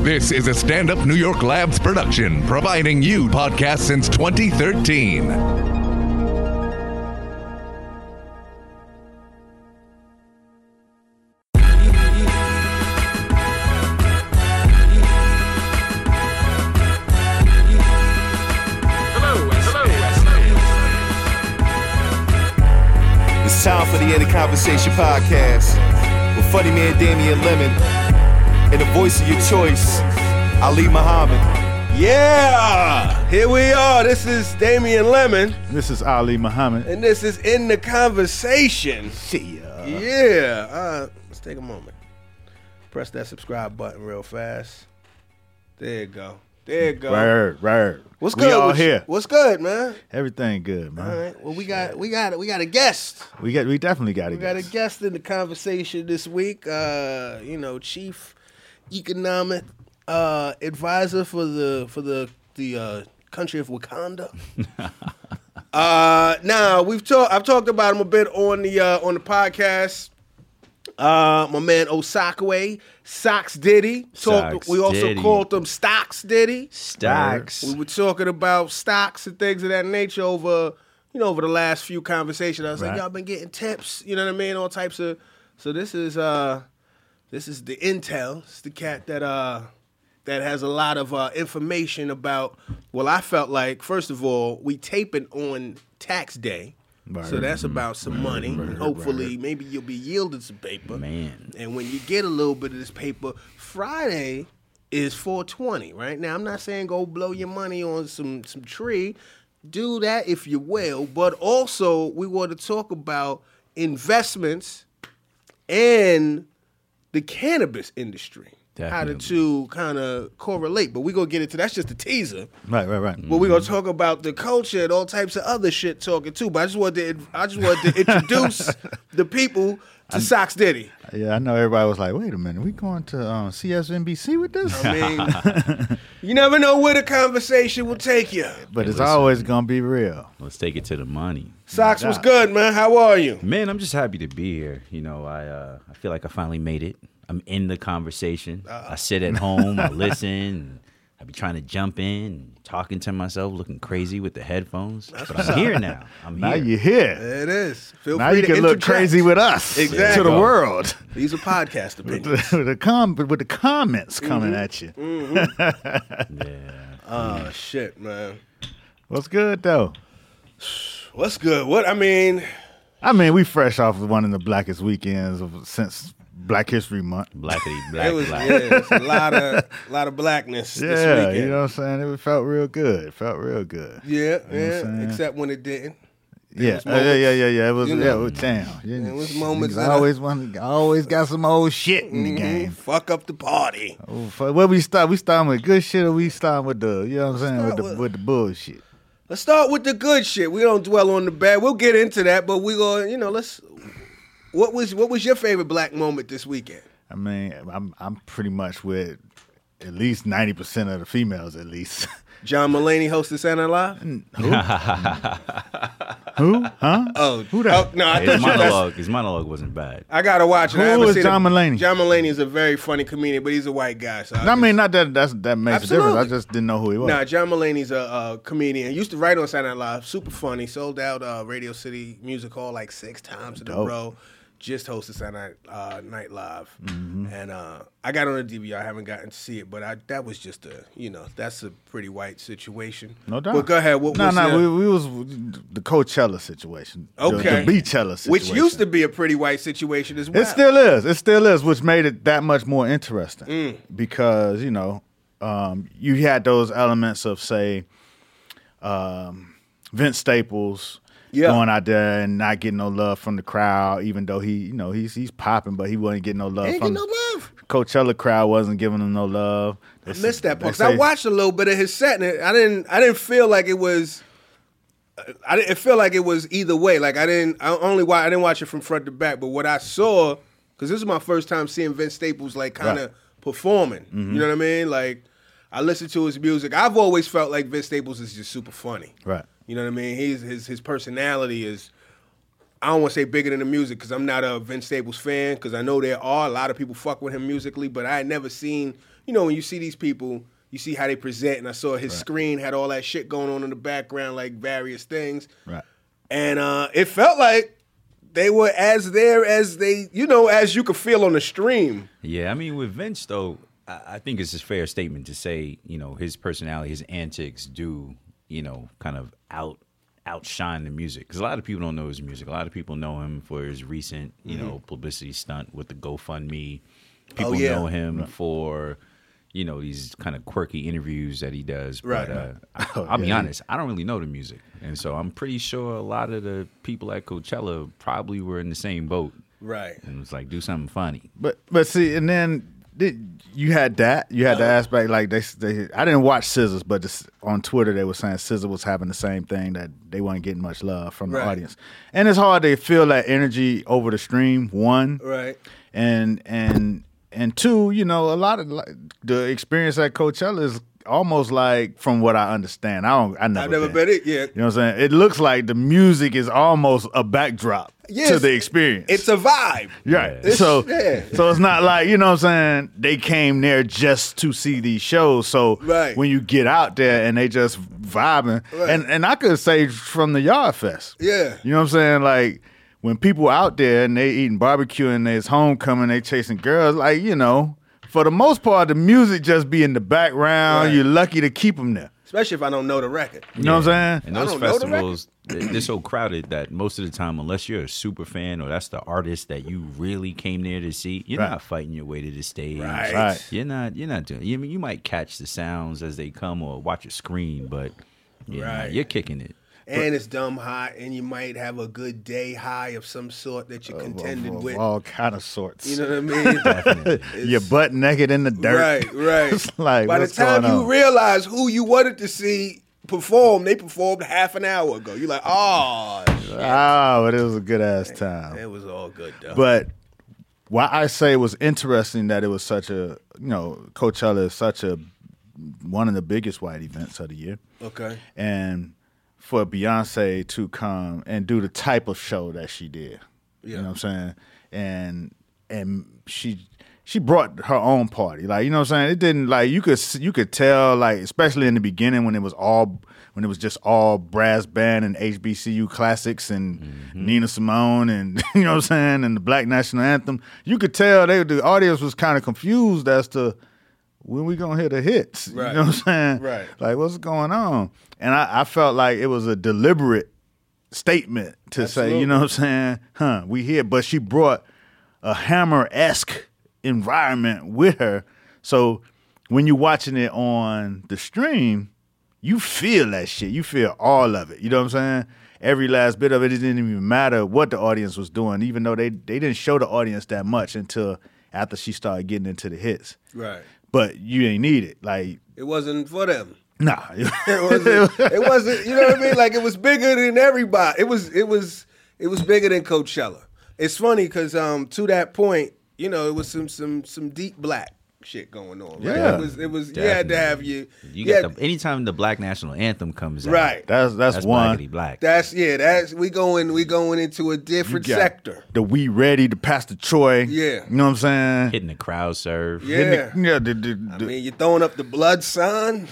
This is a Stand Up New York Labs production, providing you podcasts since 2013. It's time for the End of Conversation podcast with funny man Damian Lemon and the voice of your choice, Ali Muhammad. Yeah, here we are. This is Damian Lemon. This is Ali Muhammad. And this is In the Conversation. Yeah. Let's take a moment. Press that subscribe button real fast. There you go. Right. What's We good? all here. What's good, man? Everything good, man. All right. Well, we got a guest. We definitely got We got a guest in the conversation this week. Chief Economic Advisor for the country of Wakanda. Now I've talked about him a bit on the podcast. My man Osakwe, Socks Diddy. We also called him Stocks Diddy. Stocks. We were talking about stocks and things of that nature over the last few conversations. I was like, y'all been getting tips, you know what I mean? All types of. So this is the intel. It's the cat that has a lot of information about. Well, I felt like, first of all, we taping on tax day. Right. So that's about some money. And hopefully, maybe you'll be yielding some paper. Man. And when you get a little bit of this paper, Friday is 420, right? Now, I'm not saying go blow your money on some tree. Do that if you will. But also, we want to talk about investments and the cannabis industry. Definitely. How the two kind of correlate. But we're going to get into that's just a teaser. Right. But we're going to talk about the culture and all types of other shit talking too. But I just wanted to introduce the people to Socks Diddy. Yeah, I know everybody was like, wait a minute, we going to CSNBC with this? I mean, you never know where the conversation will take you. But it's always going to be real. Let's take it to the money. Socks was good, man. How are you? Man, I'm just happy to be here. I feel like I finally made it. I'm in the conversation. I sit at home, I listen, I be trying to jump in, talking to myself, looking crazy with the headphones. But I'm here now. Now you're here. There it is. Feel now free you to can look interject. crazy with us. Exactly. To the world. These are podcast opinions. with the comments coming at you. Yeah. Oh, shit, man. What's good, though? What's good? What, I mean, we fresh off of one of the blackest weekends since Black History Month. Blackity black. it was black. it's a lot of blackness this Yeah, weekend. you know what I'm saying? It felt real good. It felt real good. Yeah, You know what I'm saying? except when it didn't. Yeah, was moments, It was, you know, damn. it was moments I that always got some old shit in the game. Fuck up the party. Oh, fuck. Where we start? We starting with good shit, or we starting with the, you know what I'm saying, with the bullshit. Let's start with the good shit. We don't dwell on the bad. We'll get into that, but we go, let's. What was your favorite black moment this weekend? I mean, I'm pretty much with at least 90% of the females, at least. John Mulaney hosted Saturday Night Live? Who? Huh? Oh, who that? Oh, no, I thought His monologue wasn't bad. I gotta watch it. I Who haven't is seen John it. Mulaney? John Mulaney is a very funny comedian, but he's a white guy. So I mean, not that that makes a difference. I Absolutely. just didn't know who he was. Nah, John Mulaney's a comedian. He used to write on Saturday Night Live. Super funny. Sold out Radio City Music Hall like 6 times in a Dope. row. Just hosted Saturday Night Live. Mm-hmm. And I got on a DVR. I haven't gotten to see it, but that was just that's a pretty white situation. No doubt. But go ahead. What was we was the Coachella situation. Okay. The Beachella situation. Which used to be a pretty white situation as well. It still is, which made it that much more interesting. Mm. Because, you had those elements of, say, Vince Staples going out there and not getting no love from the crowd, even though he's popping, but he wasn't getting no love from love. Coachella crowd wasn't giving him no love. I missed that part. 'Cause I watched a little bit of his set, and I didn't feel like it was. I didn't feel like it was either way. Like I didn't watch it from front to back. But what I saw, because this is my first time seeing Vince Staples like kind of performing. Mm-hmm. You know what I mean? Like I listened to his music. I've always felt like Vince Staples is just super funny. Right. You know what I mean? His personality is. I don't want to say bigger than the music because I'm not a Vince Staples fan because I know there are a lot of people fuck with him musically, but I had never seen, when you see these people, you see how they present, and I saw his screen had all that shit going on in the background, like various things. Right. And it felt like they were as there as they, as you could feel on the stream. Yeah, I mean, with Vince, though, I think it's a fair statement to say, his personality, his antics do, kind of outshine the music. Because a lot of people don't know his music. A lot of people know him for his recent, publicity stunt with the GoFundMe. People know him for, these kind of quirky interviews that he does. But I'll be honest, I don't really know the music. And so I'm pretty sure a lot of the people at Coachella probably were in the same boat. Right. And it was like, do something funny. But see, and then you had that. You had the aspect like they I didn't watch SZA, but just on Twitter they were saying SZA was having the same thing, that they weren't getting much love from the audience, and it's hard to feel that energy over the stream. One, right, and two, a lot of the experience at Coachella is almost like, from what I understand, I've never been it. Yeah, you know what I'm saying. It looks like the music is almost a backdrop to the experience. It's a vibe, right? Yeah. So it's not like, you know what I'm saying, they came there just to see these shows. So when you get out there and they just vibing, and I could say from the Yard Fest, you know what I'm saying, like when people out there and they eating barbecue and there's homecoming, they chasing girls, like, for the most part, the music just be in the background. Right. You're lucky to keep them there. Especially if I don't know the record. You know what I'm saying? And those festivals, they're so crowded that most of the time, unless you're a super fan or that's the artist that you really came there to see, you're not fighting your way to the stage. Right. You're not doing. You might catch the sounds as they come or watch a screen, but you're kicking it. And it's dumb hot, and you might have a good day high of some sort that you're contended with. All kind of sorts. You know what I mean? Definitely. You're butt naked in the dirt. Right. It's like, by the time you realize who you wanted to see perform, they performed half an hour ago. You're like, oh, shit. But it was a good-ass time. It was all good, though. But why I say it was interesting that it was such a, Coachella is such one of the biggest white events of the year. Okay. And for Beyonce to come and do the type of show that she did. You know what I'm saying? And she brought her own party. Like, you know what I'm saying? It didn't, like, you could tell, like, especially in the beginning when it was just all brass band and HBCU classics and Nina Simone and, you know what I'm saying, and the Black National Anthem. You could tell the audience was kind of confused as to when we gonna hear the hits. Right. You know what I'm saying? Right. Like, what's going on? And I felt like it was a deliberate statement to say, you know what I'm saying? We here. But she brought a Hammer-esque environment with her. So when you're watching it on the stream, you feel that shit. You feel all of it. You know what I'm saying? Every last bit of it. It didn't even matter what the audience was doing, even though they didn't show the audience that much until after she started getting into the hits. Right. But you ain't need it. Like, it wasn't for them. Nah. It wasn't, you know what I mean? Like, it was bigger than everybody. It was bigger than Coachella. It's funny because to that point, it was some deep black shit going on. Right? Yeah. It was you had to have anytime the Black National Anthem comes out. Right. That's one. Black. That's we going into a different sector. The We Ready, the Pastor Troy. Yeah. You know what I'm saying? Hitting the crowd serve. Yeah. I mean, you're throwing up the blood sign.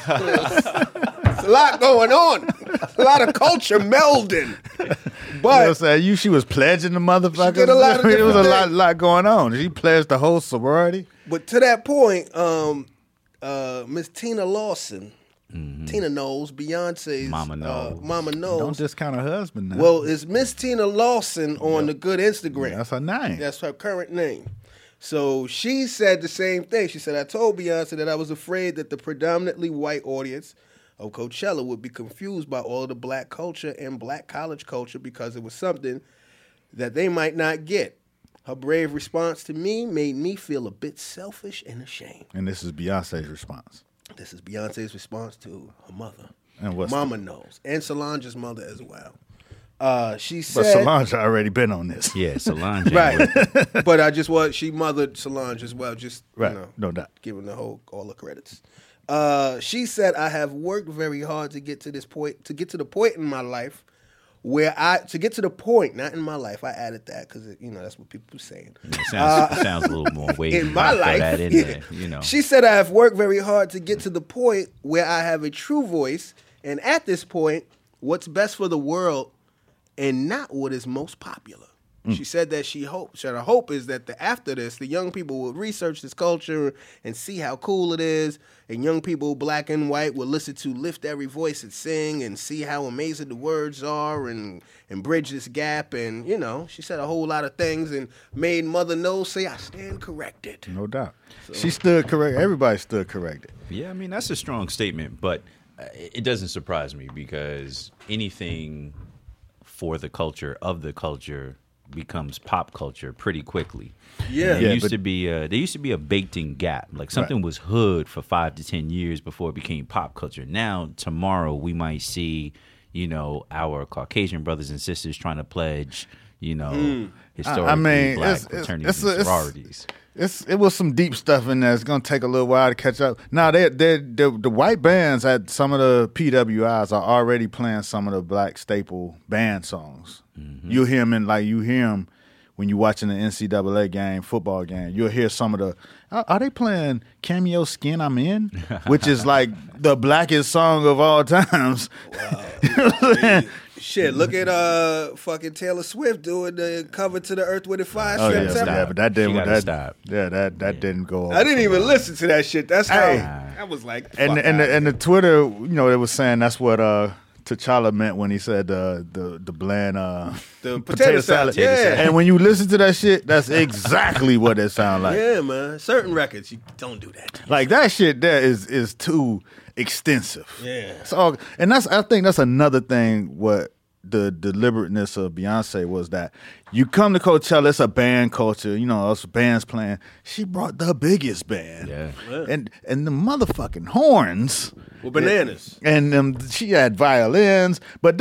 It's a lot going on. A lot of culture melding. But you know what I'm saying? She was pledging the motherfuckers. She did a lot of it was a things. lot going on. She pledged the whole sorority. But to that point, Miss Tina Lawson, Tina Knowles, Beyonce's Mama Knowles. Mama Knowles. Don't discount her husband now. Well, it's Miss Tina Lawson on the good Instagram. Yeah, that's her name. That's her current name. So she said the same thing. She said, I told Beyonce that I was afraid that the predominantly white audience of Coachella would be confused by all of the black culture and black college culture because it was something that they might not get. Her brave response to me made me feel a bit selfish and ashamed. And this is Beyonce's response. This is Beyonce's response to her mother. And what's Mama Knows. And Solange's mother as well. She But said... Solange already been on this. Yeah, Solange. Right. But she mothered Solange as well, just, right. No doubt. Giving all the credits. She said, I have worked very hard to get to this point, to get to the point in my life where to get to the point, not in my life, I added that because that's what people are saying. It sounds a little more weighty. In my life, there, She said I have worked very hard to get to the point where I have a true voice, and at this point, what's best for the world and not what is most popular. She said that her hope is that after this, the young people will research this culture and see how cool it is, and young people, black and white, will listen to Lift Every Voice and sing and see how amazing the words are and bridge this gap. And, she said a whole lot of things and made Mother Knowles say, I stand corrected. No doubt. So, she stood correct. Everybody stood corrected. Yeah, I mean, that's a strong statement, but it doesn't surprise me because anything for the culture, of the culture, becomes pop culture pretty quickly. Yeah, there used to be a baked-in gap. Like something was hood for 5 to 10 years before it became pop culture. Now, tomorrow we might see, our Caucasian brothers and sisters trying to pledge, historically black fraternities and sororities. It was some deep stuff in there. It's gonna take a little while to catch up. Now, the white bands at some of the PWIs are already playing some of the black staple band songs. Mm-hmm. You hear them when you're watching the NCAA game, football game. You'll hear some of the. Are they playing Cameo Skin I'm In, which is like the blackest song of all times? Wow. Shit, look at fucking Taylor Swift doing the cover to the Earth, Wind & Fire. Oh yeah, but that didn't. Stop. Yeah, that didn't go. I didn't even listen to that shit. That's how I was like. And the Twitter, it was saying that's what T'Challa meant when he said the bland the potato salad. Yeah, and when you listen to that shit, that's exactly what it sounds like. Yeah, man. Certain records you don't do that. Like that shit there is too extensive. Yeah. So, and I think that's another thing. What the deliberateness of Beyonce was that you come to Coachella, it's a band culture. Us bands playing. She brought the biggest band. Yeah. And the motherfucking horns. Well, bananas. And she had violins. But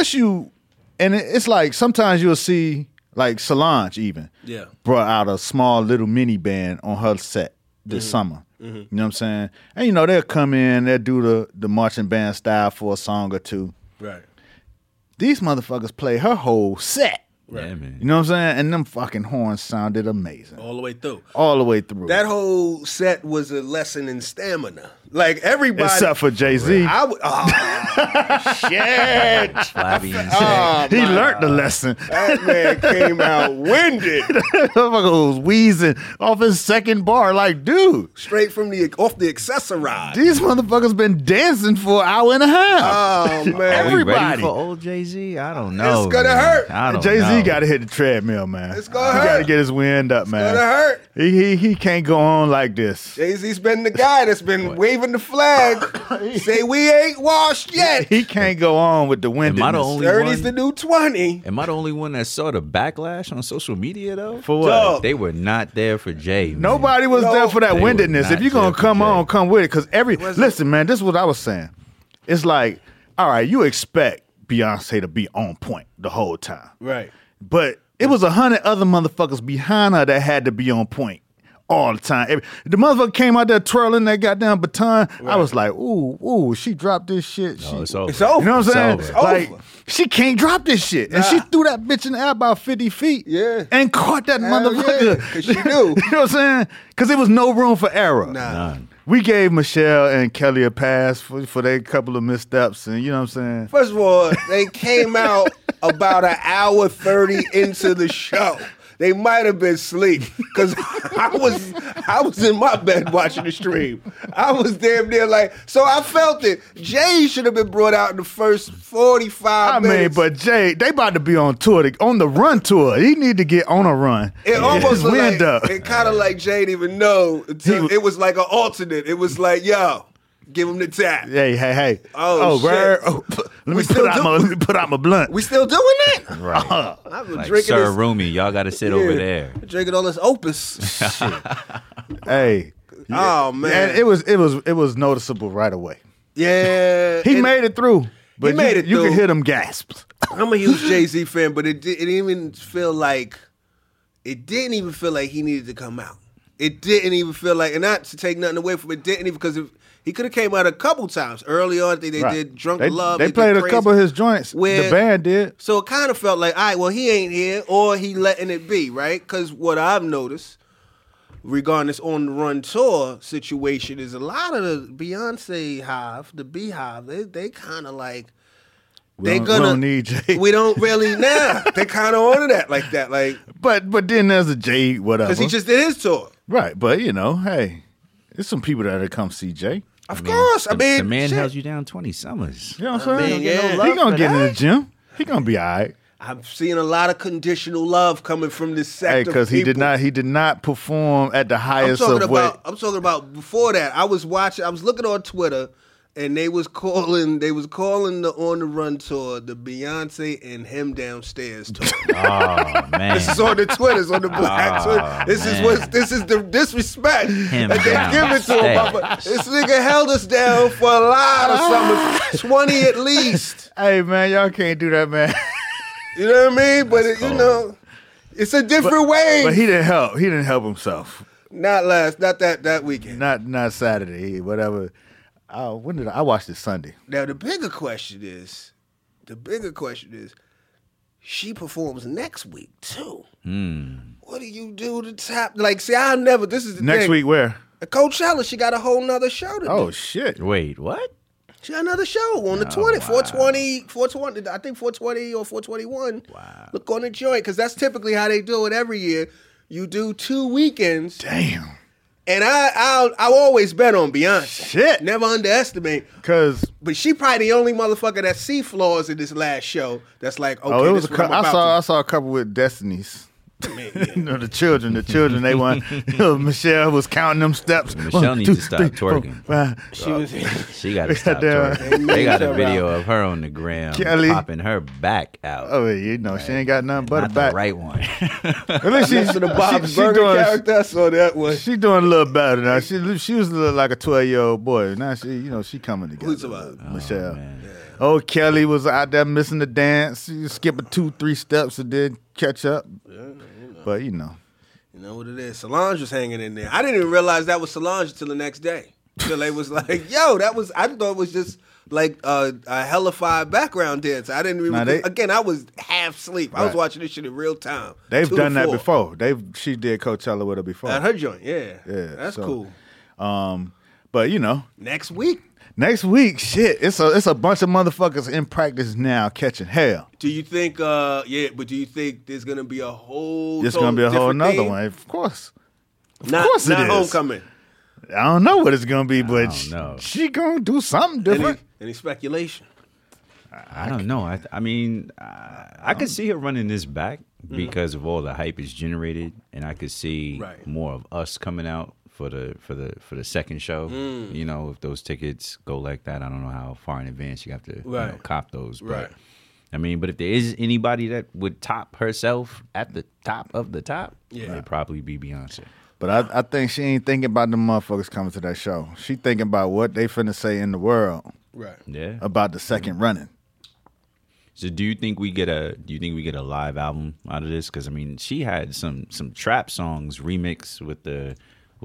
it's like sometimes you'll see like Solange even brought out a small little mini band on her set this summer. Mm-hmm. You know what I'm saying? And they'll come in, they'll do the marching band style for a song or two. Right. These motherfuckers play her whole set. Right. Yeah, man. You know what I'm saying? And them fucking horns sounded amazing. All the way through. All the way through. That whole set was a lesson in stamina. Like everybody. Except for Jay-Z. Shit. Flabby and he learned the lesson. That man came out winded. That motherfucker was wheezing off his second bar. Like, dude. Straight from off the accessorized. These motherfuckers been dancing for an hour and a half. Oh, man. Everybody. Are we ready for old Jay-Z? I don't know. It's going to hurt. Jay-Z got to hit the treadmill, man. It's going to hurt. He got to get his wind up, man. It's going to hurt. He can't go on like this. Jay-Z's been the guy that's been waving the flag. Say we ain't washed yet. He can't go on with the wind. 30's the new 20. Am I the only one that saw the backlash on social media, though? For what? Dog. They were not there for Jay, man. Nobody was there for that windedness. If you're going to come on, come with it. Because listen, man, this is what I was saying. It's like, all right, you expect Beyonce to be on point the whole time. Right. But it was 100 other motherfuckers behind her that had to be on point all the time. The motherfucker came out there twirling that goddamn baton. Right. I was like, ooh, she dropped this shit. No, it's over. It's over. You know what I'm saying? It's like, over. she can't drop this shit. And she threw that bitch in the air about 50 feet. Yeah. And caught that motherfucker. Yeah, 'cause she knew. You know what I'm saying? Because there was no room for error. None. We gave Michelle and Kelly a pass for their couple of missteps, and you know what I'm saying? First of all, they came out about an hour 30 into the show. They might have been asleep because I was in my bed watching the stream. I was damn near like, so I felt it. Jay should have been brought out in the first 45 minutes. I mean, but Jay, they about to be on tour, on the run tour. He need to get on a run. It almost like, it kind of like Jay didn't even know until it was like an alternate. It was like, yo, give him the tap. Hey. Oh, shit. Let me put out my blunt. We still doing that? Right. I've been like drinking Sir this. Rumi, y'all got to sit over there. Drinking all this Opus. Hey. Oh man. And it was noticeable right away. Yeah. He made it through. But he made it you through. can hear them gasps. I'm a huge Jay-Z fan, but it didn't even feel like he needed to come out. it didn't even feel like, and not to take nothing away from it, didn't even, because he could have came out a couple times. Early on, they did Drunk Love. They played a couple of his joints. The band did. So it kind of felt like, all right, well, he ain't here, or he letting it be, right? Because what I've noticed regarding this On the Run tour situation is a lot of the Beyonce hive, the Beehive, they kind of like, we don't need Jay. We don't really now. They kind of order that like that, like. But then there's a Jay whatever. Because he just did his tour, right? But hey, there's some people that come see Jay. Of course, I mean, the man held you down 20 summers. You know what I'm saying? He gonna get in the gym. He gonna be all right. I'm seeing a lot of conditional love coming from this sector. Because he did not perform at the highest of what. I'm talking about before that. I was looking on Twitter, and they was calling the On the Run tour the Beyonce and him downstairs tour. Oh man, this is on the Twitters, on the Black Twitter. This is the disrespect that they give it to him. This nigga held us down for a lot of summers, 20 at least. Hey man, y'all can't do that, man. You know what I mean? But it's a different way. But he didn't help. He didn't help himself. Not that weekend. Not Saturday. Whatever. When did I watched it Sunday? Now the bigger question is, she performs next week too. What do you do to tap? Like, see, this is the next thing. Week where? At Coachella, she got a whole nother show to do. Oh shit! Wait, what? She got another show on the 20th, 420, I think 420 or 421. Wow. Look on the joint, because that's typically how they do it every year. You do 2 weekends. Damn. And I always bet on Beyonce. Shit. Never underestimate. But she probably the only motherfucker that see flaws in this last show. That's like, okay, it was I saw a couple with Destinies. The children, they won. Michelle was counting them steps. Michelle needs to stop twerking. She got to stop twerking. They got a video of her on the gram popping her back out. Oh, she ain't got nothing but a back. The right one. At least she's the Bob's Burger character. I saw that one. She doing a little better now. She was like a 12-year-old boy. Now she coming together. Who's about Michelle. Oh, Kelly was out there missing the dance. She skipping 2-3 steps and then catch up. But you know what it is. Solange was hanging in there. I didn't even realize that was Solange until the next day. Until they was like, "Yo, that was." I thought it was just like a hellified background dance. I didn't even. Again, I was half asleep. Right. I was watching this shit in real time. They've done that before. She did Coachella with her before at her joint. Yeah, that's cool. But Next week, shit, it's a bunch of motherfuckers in practice now catching hell. Do you think, but do you think there's going to be a whole There's going to be a whole nother one, of course. Of course it is. Not Homecoming. I don't know what it's going to be, but she going to do something different. Any speculation? I don't know. I mean, I could see her running this back because of all the hype it's generated, and I could see more of us coming out for the second show. You know, if those tickets go like that, I don't know how far in advance you have to cop those. But I mean, but if there is anybody that would top herself at the top of the top, it'd probably be Beyonce. But I think she ain't thinking about the motherfuckers coming to that show. She thinking about what they finna say in the world. Right. Yeah. About the second running. So do you think we get a live album out of this? Because I mean, she had some trap songs remixed with the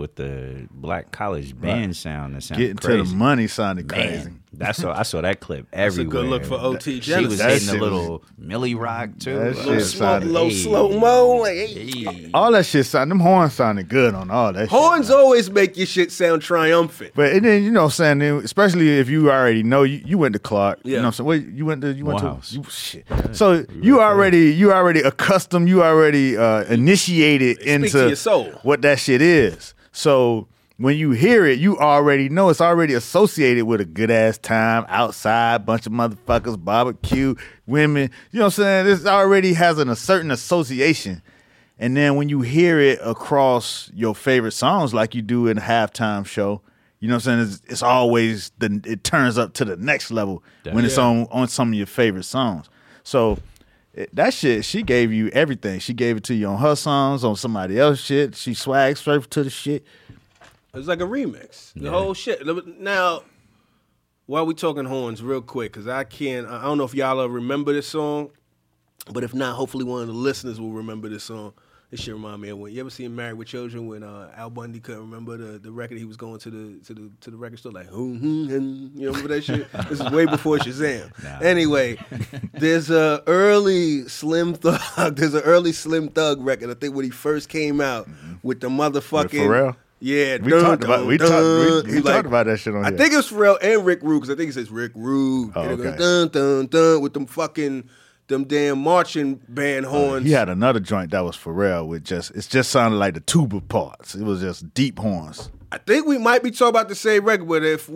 Black College band sound that sounded crazy. Getting to the money sounded crazy. I saw that clip everywhere. That's a good look for OT. She was hitting a little Millie Rock too. Little slow-mo. All that shit sounded, them horns sounded good on all that horns shit. Always make your shit sound triumphant. But then, you know what I'm saying, especially if you already know, you went to Clark. You know what I'm saying? Wait, you went to shit. So you already accustomed, you already initiated into your soul. What that shit is. So when you hear it, you already know it's already associated with a good ass time outside, bunch of motherfuckers, barbecue, women. You know what I'm saying? This already has a certain association. And then when you hear it across your favorite songs, like you do in a halftime show, you know what I'm saying? It's always it turns up to the next level when it's on some of your favorite songs. So that shit, she gave you everything. She gave it to you on her songs, on somebody else's shit. She swagged straight to the shit. It's like a remix. The whole shit. Now, while we talking horns real quick, because I don't know if y'all remember this song, but if not, hopefully one of the listeners will remember this song. This shit remind me of when you ever seen Married with Children when Al Bundy couldn't remember the record he was going to the record store like you remember that shit? This is way before Shazam. Nah. Anyway, there's a early Slim Thug record. I think when he first came out with the motherfucking with Pharrell? Yeah, we talked about that shit on here. I think it's Pharrell and Rick Rude because I think it says Rick Rude. Oh, and it okay. goes, dun dun dun with them damn marching band horns. He had another joint that was Pharrell with it just sounded like the tuba parts. It was just deep horns. I think we might be talking about the same record, but if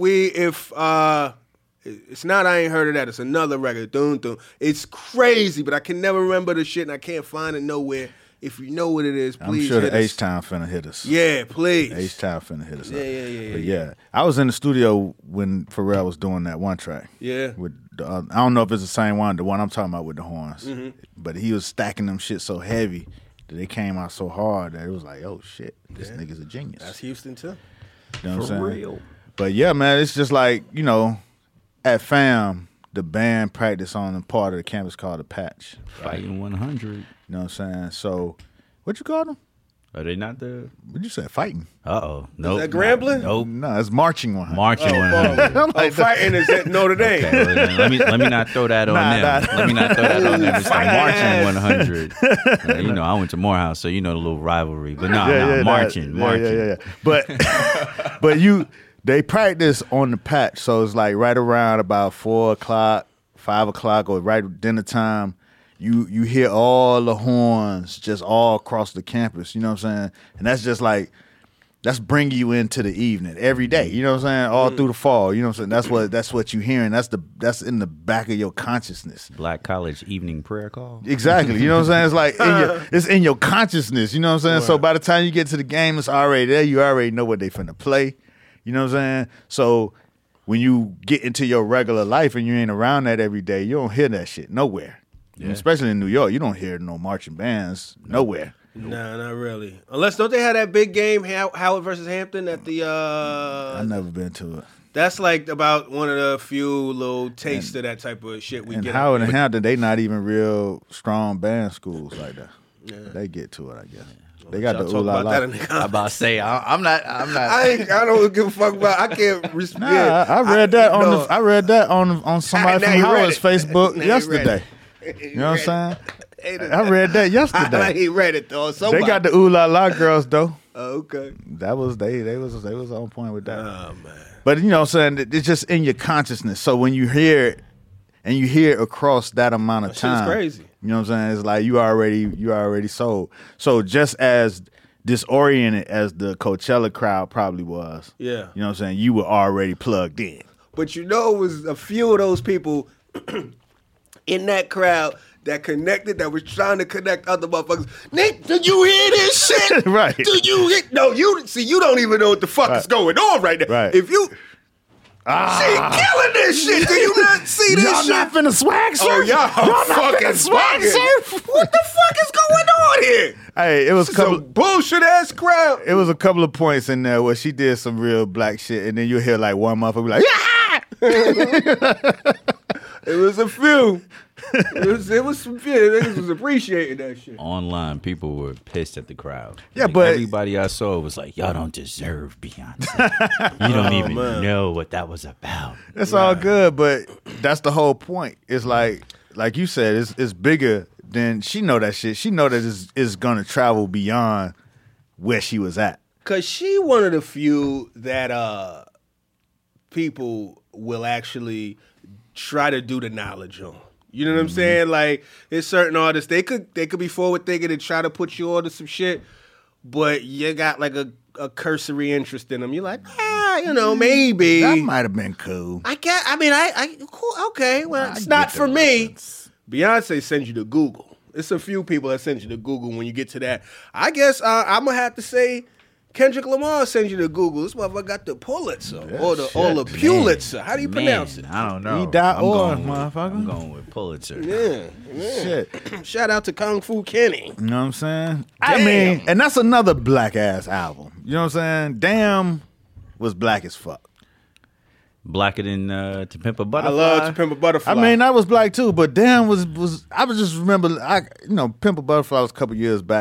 it's not, I ain't heard of that. It's another record. Dun, dun. It's crazy, but I can never remember the shit and I can't find it nowhere. If you know what it is, please. I'm sure hit the us. H-Town finna hit us. Yeah, please. H-Town finna hit us up. Yeah. But yeah, I was in the studio when Pharrell was doing that one track. Yeah. With I don't know if it's the same one, the one I'm talking about with the horns. Mm-hmm. But he was stacking them shit so heavy that they came out so hard that it was like, oh shit, this nigga's a genius. That's Houston too. You know what I'm saying? Real. But yeah, man, it's just like, at FAM, the band practice on a part of the campus called the Patch. Fighting 100. You know what I'm saying? So, what you call them? Are they not the? What'd you say? Fighting? Uh-oh. Nope. that Grambling? Nope. No, it's marching 100. Marching 100. Fighting is at Notre Dame. Okay, well, then let me not throw that on them. Let me not throw that on them. It's like marching 100. I went to Morehouse, so you know the little rivalry. But marching. Yeah. But they practice on the Patch, so it's like right around about 4 o'clock, 5 o'clock, or right dinner time. You hear all the horns just all across the campus, you know what I'm saying? And that's just like, that's bringing you into the evening every day, you know what I'm saying? All through the fall, you know what I'm saying? That's what you're hearing. That's in the back of your consciousness. Black College evening prayer call. Exactly, you know what I'm saying? It's like it's in your consciousness, you know what I'm saying? Right. So by the time you get to the game, it's already there. You already know what they finna play, you know what I'm saying? So when you get into your regular life and you ain't around that every day, you don't hear that shit nowhere. Yeah. Especially in New York, you don't hear no marching bands nowhere. Nah, not really. Unless, don't they have that big game, Howard versus Hampton, at the... I've never been to it. That's like about one of the few little tastes of that type of shit we and get. Howard and Hampton, they not even real strong band schools like that. Yeah. They get to it, I guess. They got the ooh la la. I'm about to say, I'm not. I don't give a fuck about. I can't respect. Nah, I read that on somebody from Howard's Facebook yesterday. You know what I'm saying? I read that yesterday. I ain't read it though. They got the ooh la la girls though. Okay. That was they was on point with that. Oh man. But you know what I'm saying? It's just in your consciousness. So when you hear it and you hear it across that amount of time, it's crazy. You know what I'm saying? It's like you already sold. So just as disoriented as the Coachella crowd probably was. Yeah. You know what I'm saying? You were already plugged in. But it was a few of those people in that crowd that connected, that was trying to connect other motherfuckers. Nick, did you hear this shit? Right. Do you hear? No, you don't even know what the fuck is going on right now. Right. If you... She killing this shit. Do you not see this y'all shit? Y'all not finna swag surf? Oh, y'all fucking swag surf? What the fuck is going on here? Hey, it was a couple bullshit ass crowd. It was a couple of points in there where she did some real black shit, and then you hear like one motherfucker be like, yeah! It was a few. It was some few. Niggas was appreciating that shit. Online, people were pissed at the crowd. Yeah, but everybody I saw was like, y'all don't deserve Beyonce. You don't even know what that was about. It's all good, but that's the whole point. It's like you said, it's bigger than she know that shit. She know that it's gonna travel beyond where she was at. Cause she one of the few that people will actually try to do the knowledge on. You know what I'm saying? Like, there's certain artists, they could be forward thinking and try to put you onto some shit, but you got like a cursory interest in them. You're like, maybe that might have been cool. I cool. Okay, well, it's not for me. Beyonce sends you to Google. It's a few people that send you to Google when you get to that. I guess I'm gonna have to say Kendrick Lamar sends you to Google. This motherfucker got the Pulitzer or the Pulitzer. How do you pronounce it? I don't know. motherfucker. I'm going with Pulitzer. Yeah. Shit. Shout out to Kung Fu Kenny. You know what I'm saying? I mean, and that's another black ass album. You know what I'm saying? Damn was black as fuck. Blacker than To Pimp a Butterfly. I love To Pimp a Butterfly. I mean, that was black too, but Damn was I was just remember Pimp a Butterfly was a couple years back.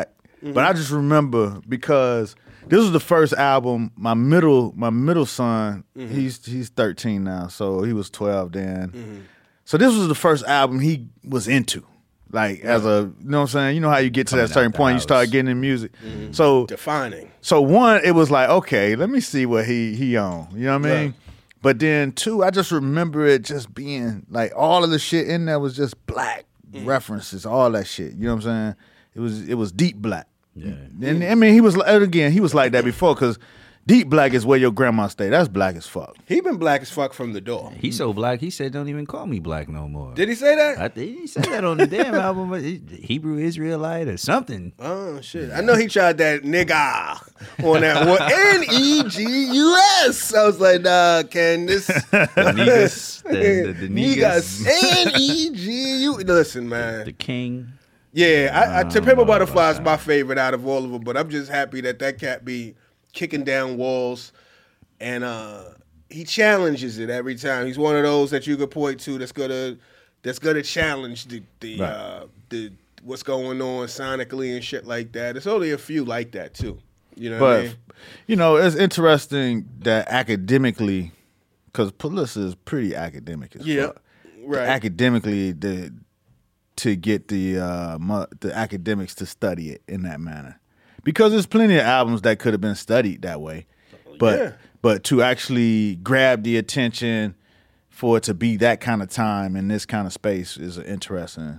But I just remember because this was the first album. My middle son, he's 13 now, so he was 12 then. So this was the first album he was into. Like as a, you know what I'm saying? You know how you get to that certain point, you start getting in music. So defining. So one, it was like, okay, let me see what he on. You know what I mean? Right. But then two, I just remember it just being like all of the shit in there was just black references, all that shit. You know what I'm saying? It was deep black. Yeah. And I mean, he was like that before because deep black is where your grandma stayed. That's black as fuck. He been black as fuck from the door. He's so black, he said, don't even call me black no more. Did he say that? I think he said that on the damn album, but Hebrew Israelite or something. Oh, shit. I know he tried that nigga on that one. N-E-G-U-S. I was like, nah, can this... The niggas. The niggas. N-E-G-U... Listen, man. The king. Yeah, To Pimp a Butterfly is my favorite out of all of them, but I'm just happy that cat be kicking down walls, and he challenges it every time. He's one of those that you could point to that's gonna challenge the what's going on sonically and shit like that. There's only a few like that too. You know what I mean? You know, it's interesting that academically, because Pulitzer is pretty academic as fuck. Right. Academically, to get the academics to study it in that manner. Because there's plenty of albums that could have been studied that way. But to actually grab the attention for it to be that kind of time in this kind of space is an interesting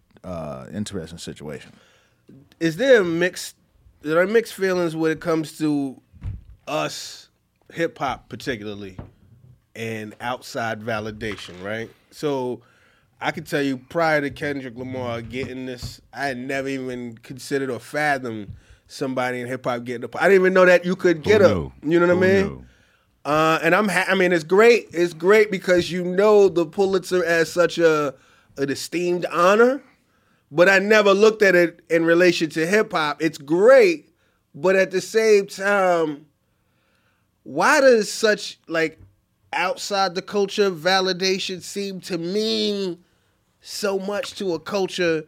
situation. Is there mixed feelings when it comes to us, hip hop particularly, and outside validation, right? So I can tell you prior to Kendrick Lamar getting this, I had never even considered or fathomed somebody in hip hop getting a. I didn't even know that you could get a. You know what I mean? And I mean, it's great. It's great because you know the Pulitzer as such an esteemed honor, but I never looked at it in relation to hip hop. It's great, but at the same time, why does such like outside the culture validation seem to mean so much to a culture?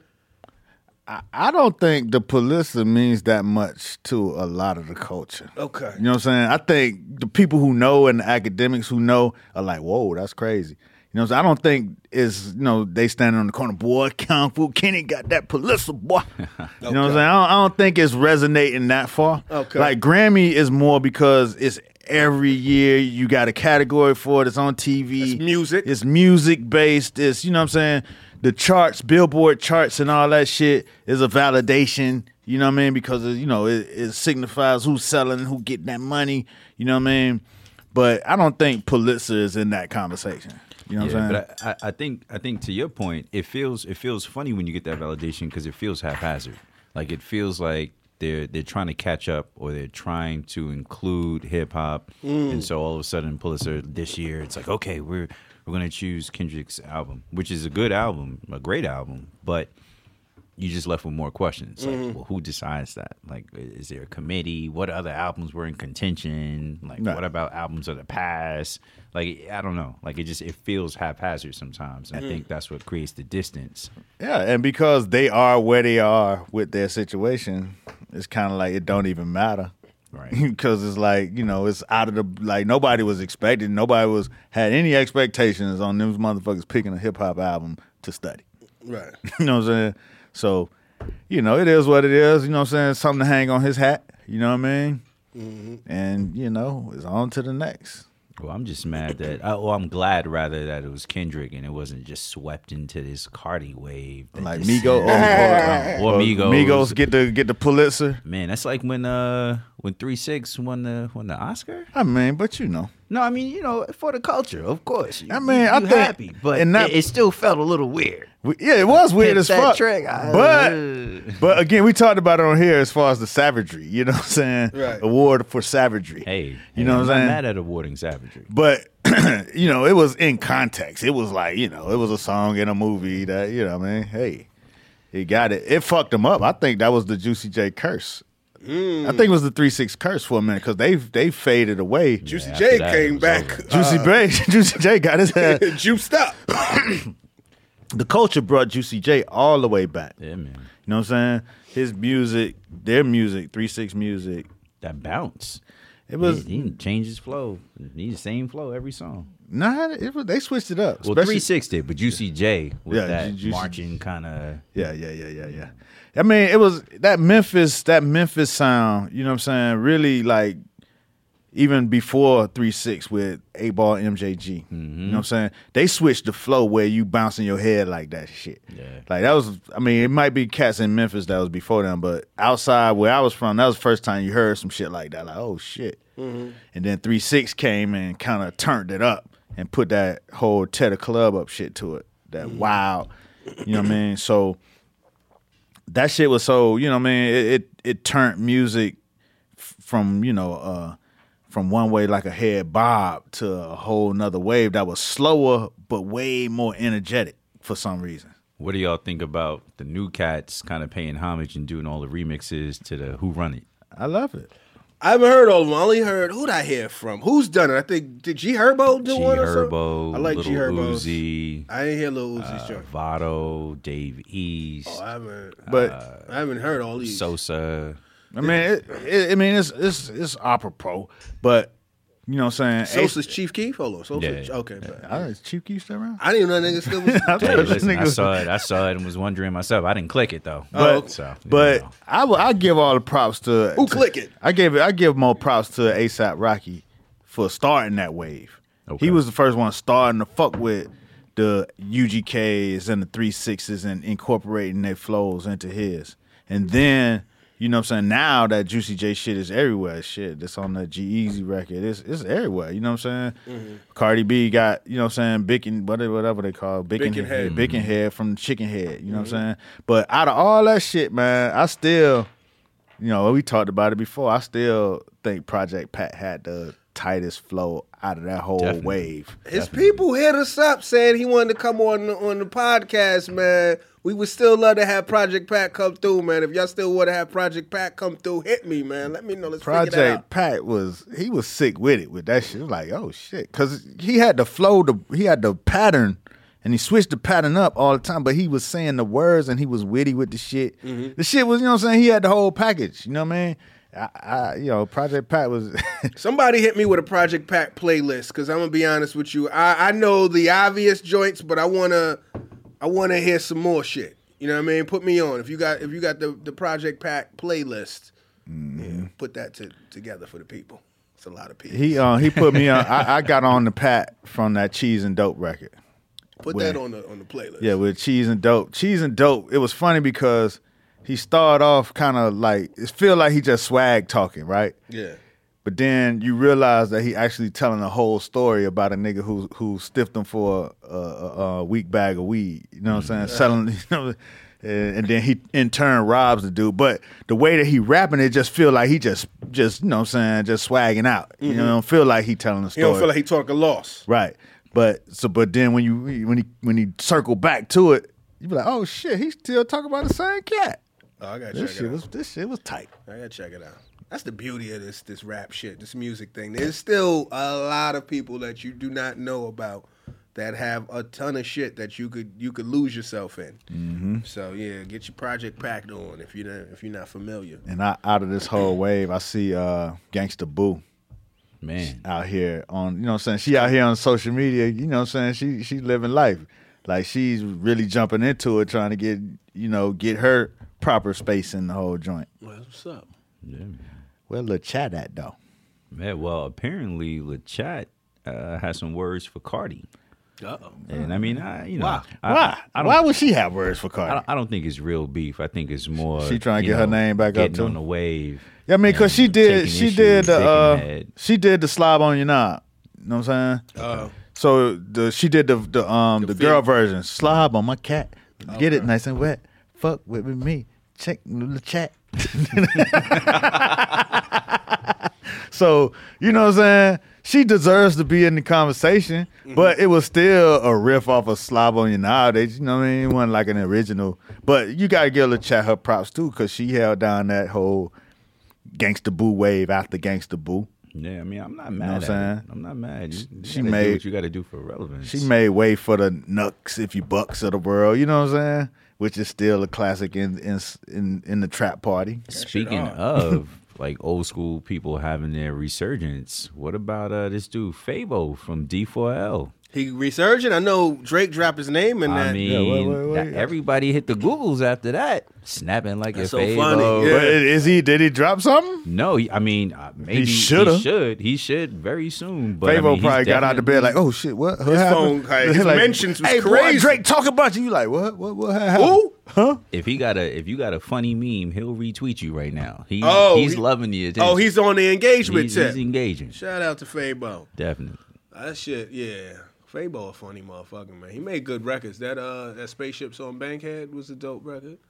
I don't think the Pulitzer means that much to a lot of the culture. Okay. You know what I'm saying? I think the people who know and the academics who know are like, whoa, that's crazy. You know what I'm saying? I don't think it's, they standing on the corner, boy, Kung Fu Kenny got that Pulitzer, boy. You know what I'm saying? I don't think it's resonating that far. Okay. Like Grammy is more because it's every year you got a category for it. It's on TV. It's music. It's music based. It's, you know what I'm saying? The charts, Billboard charts and all that shit is a validation, you know what I mean? Because, it signifies who's selling, who getting that money, you know what I mean? But I don't think Pulitzer is in that conversation. You know what I'm saying? But I think to your point, it feels funny when you get that validation because it feels haphazard. Like it feels like they're trying to catch up or they're trying to include hip hop, and so all of a sudden Pulitzer this year, it's like, okay, we're going to choose Kendrick's album, which is a good album, a great album, but you just left with more questions. Like, well, who decides that? Like, is there a committee? What other albums were in contention? Like, what about albums of the past? Like, I don't know. Like, it feels haphazard sometimes. And I think that's what creates the distance. Yeah, and because they are where they are with their situation, it's kind of like it don't even matter. Right. Because it's like, it's out of the, nobody was expecting, had any expectations on them motherfuckers picking a hip hop album to study. Right. You know what I'm saying? So, it is what it is. You know what I'm saying? Something to hang on his hat. You know what I mean? Mm-hmm. And, it's on to the next. Well, I'm just mad that, I'm glad rather that it was Kendrick and it wasn't just swept into this Cardi wave. Like Migos or Migos get the Pulitzer. Man, that's like when 3-6 won the Oscar. I mean, but No, I mean, for the culture, of course. I mean, I think happy, but it still felt a little weird. Yeah, it was weird as fuck. Trick. But again, we talked about it on here as far as the savagery. You know what I'm saying? Right. Award for savagery. Hey, you know what I'm saying? I'm not mad at awarding savagery. But it was in context. It was like, it was a song in a movie that, I mean, hey, he got it. It fucked him up. I think that was the Juicy J curse. I think it was the 3-6 curse for a minute because they faded away. Juicy J came back. Juicy J got his head juiced up. The culture brought Juicy J all the way back. Yeah, man. You know what I'm saying? his music, their music, 3-6 music. That bounce. It was he didn't change his flow. He the same flow every song. Nah, they switched it up. Well, 3-6 did, but Juicy J with that Juicy, marching kind of. Yeah. I mean, it was that Memphis sound. You know what I'm saying? Really, like even before 3-6 with 8-Ball MJG. You know what I'm saying? They switched the flow where you bouncing your head like that shit. Yeah. Like that was. I mean, it might be cats in Memphis that was before them, but outside where I was from, that was the first time you heard some shit like that. Like, oh shit. And then 3-6 came and kind of turned it up and put that whole tear the club up shit to it. That wild, you know what I mean? So that shit was so, you know what I mean? It turned music from, you know, from one way like a head bob to a whole nother wave that was slower but way more energetic for some reason. What do y'all think about the new cats kind of paying homage and doing all the remixes to the Who Run It? I love it. I haven't heard all of them. I only heard, who'd I hear from? Who's done it? I think, did G Herbo do one or something? Herbo, I like G Herbo. Uzi. I didn't hear Lil Uzi's joint. Vado, Dave East. Oh, But I haven't heard all these. Sosa. I mean, it's opera pro, but you know what I'm saying? Sosa's Chief Keef? Hold on. Sosa, Yeah. okay. Is Chief Keef still around? I didn't even know niggas still was. Hey, listen, I saw it and was wondering myself. I didn't click it though. But I give all the props to Who click it? I give more props to ASAP Rocky for starting that wave. Okay. He was the first one starting to fuck with the UGKs and the 3-6s and incorporating their flows into his. And then, you know what I'm saying, now that Juicy J shit is everywhere. Shit, that's on the G-Eazy record. It's everywhere, you know what I'm saying? Cardi B got, you know what I'm saying, Bacon, whatever they call it, Bacon Head from Chicken Head, you know what I'm saying? But out of all that shit, man, I still, you know, we talked about it before, I still think Project Pat had the tightest flow out of that whole wave. His people hit us up saying he wanted to come on the podcast, man. We would still love to have Project Pat come through, man. If y'all still want to have Project Pat come through, hit me, man. Let me know. Let's figure that out. Project Pat was sick with it with that shit. It was like, oh shit, because he had the flow, he had the pattern, and he switched the pattern up all the time. But he was saying the words and he was witty with the shit. The shit was, you know what I'm saying. He had the whole package. You know what I mean? You know, Project Pat was. Somebody hit me with a Project Pat playlist because I'm gonna be honest with you. I know the obvious joints, but I wanna hear some more shit. You know what I mean? Put me on if you got the Project Pat playlist. Yeah, put that together for the people. It's a lot of people. He put me on. I got on the Pat from that Cheese and Dope record. Put that on the playlist. Yeah, with Cheese and Dope. Cheese and Dope. It was funny because he started off kind of like, it feel like he just swag talking, right? Yeah. But then you realize that he actually telling a whole story about a nigga who stiffed him for a weak bag of weed. You know what I'm saying? Selling, you know, and then he in turn robs the dude. But the way that he rapping, it just feel like he just you know what I'm saying, just swagging out. You know, don't feel like he telling a story. You don't feel like he talking loss. Right. But then when he circle back to it, you be like, oh shit, he still talking about the same cat. Oh, I gotta check it out. This shit was tight. I gotta check it out. That's the beauty of this rap shit, this music thing. There's still a lot of people that you do not know about that have a ton of shit that you could lose yourself in. Mm-hmm. So yeah, get your Project Packed on if you're not familiar. And out of this whole wave, I see Gangsta Boo. Man, out here on, you know what I'm saying, she out here on social media, you know what I'm saying, she living life. Like she's really jumping into it, trying to get her proper space in the whole joint. Well, that's what's up. yeah. Where Lil Chat at though? Man, well, apparently Lil Chat has some words for Cardi. Uh-oh. And I mean, Why would she have words for Cardi? I don't think it's real beef. I think it's more she trying to get her name back up getting too. on the wave. Yeah, I mean, because she did the slob on your knob. You know what I'm saying? So she did the girl version, slob on my cat, get it nice and wet, fuck with me, check the chat. So you know what I'm saying? She deserves to be in the conversation, but it was still a riff off of slob on your knob. You know what I mean? It wasn't like an original, but you gotta give Lil Chat her props too, because she held down that whole Gangsta Boo wave after Gangsta Boo. Yeah, I mean, I'm not know mad what at I'm it. I'm not mad. She gotta made- do what you got to do for relevance. She made way for the Nucks If You Bucks of the world. You know what I'm saying? Which is still a classic in the trap party. Speaking of like old school people having their resurgence, what about this dude Fabo from D4L? He resurging. I know Drake dropped his name in that. I mean, wait. everybody hit the Googles after that, snapping like That's a so Fabo. funny. Yeah. But did he drop something? No, I mean, maybe shoulda. He should very soon. But Fabo I mean, probably he's got out of bed like, oh shit, what? His phone, his mentions was hey, crazy. Boy, Drake talk about you. You like what? What happened? Who? Huh? If you got a funny meme, he'll retweet you right now. He's he- loving the attention. Oh, he's on the engagement he's tip. engaging. Shout out to Fabo. Definitely. That shit, yeah. Fabo a funny motherfucker, man. He made good records. That Spaceships on Bankhead was a dope record.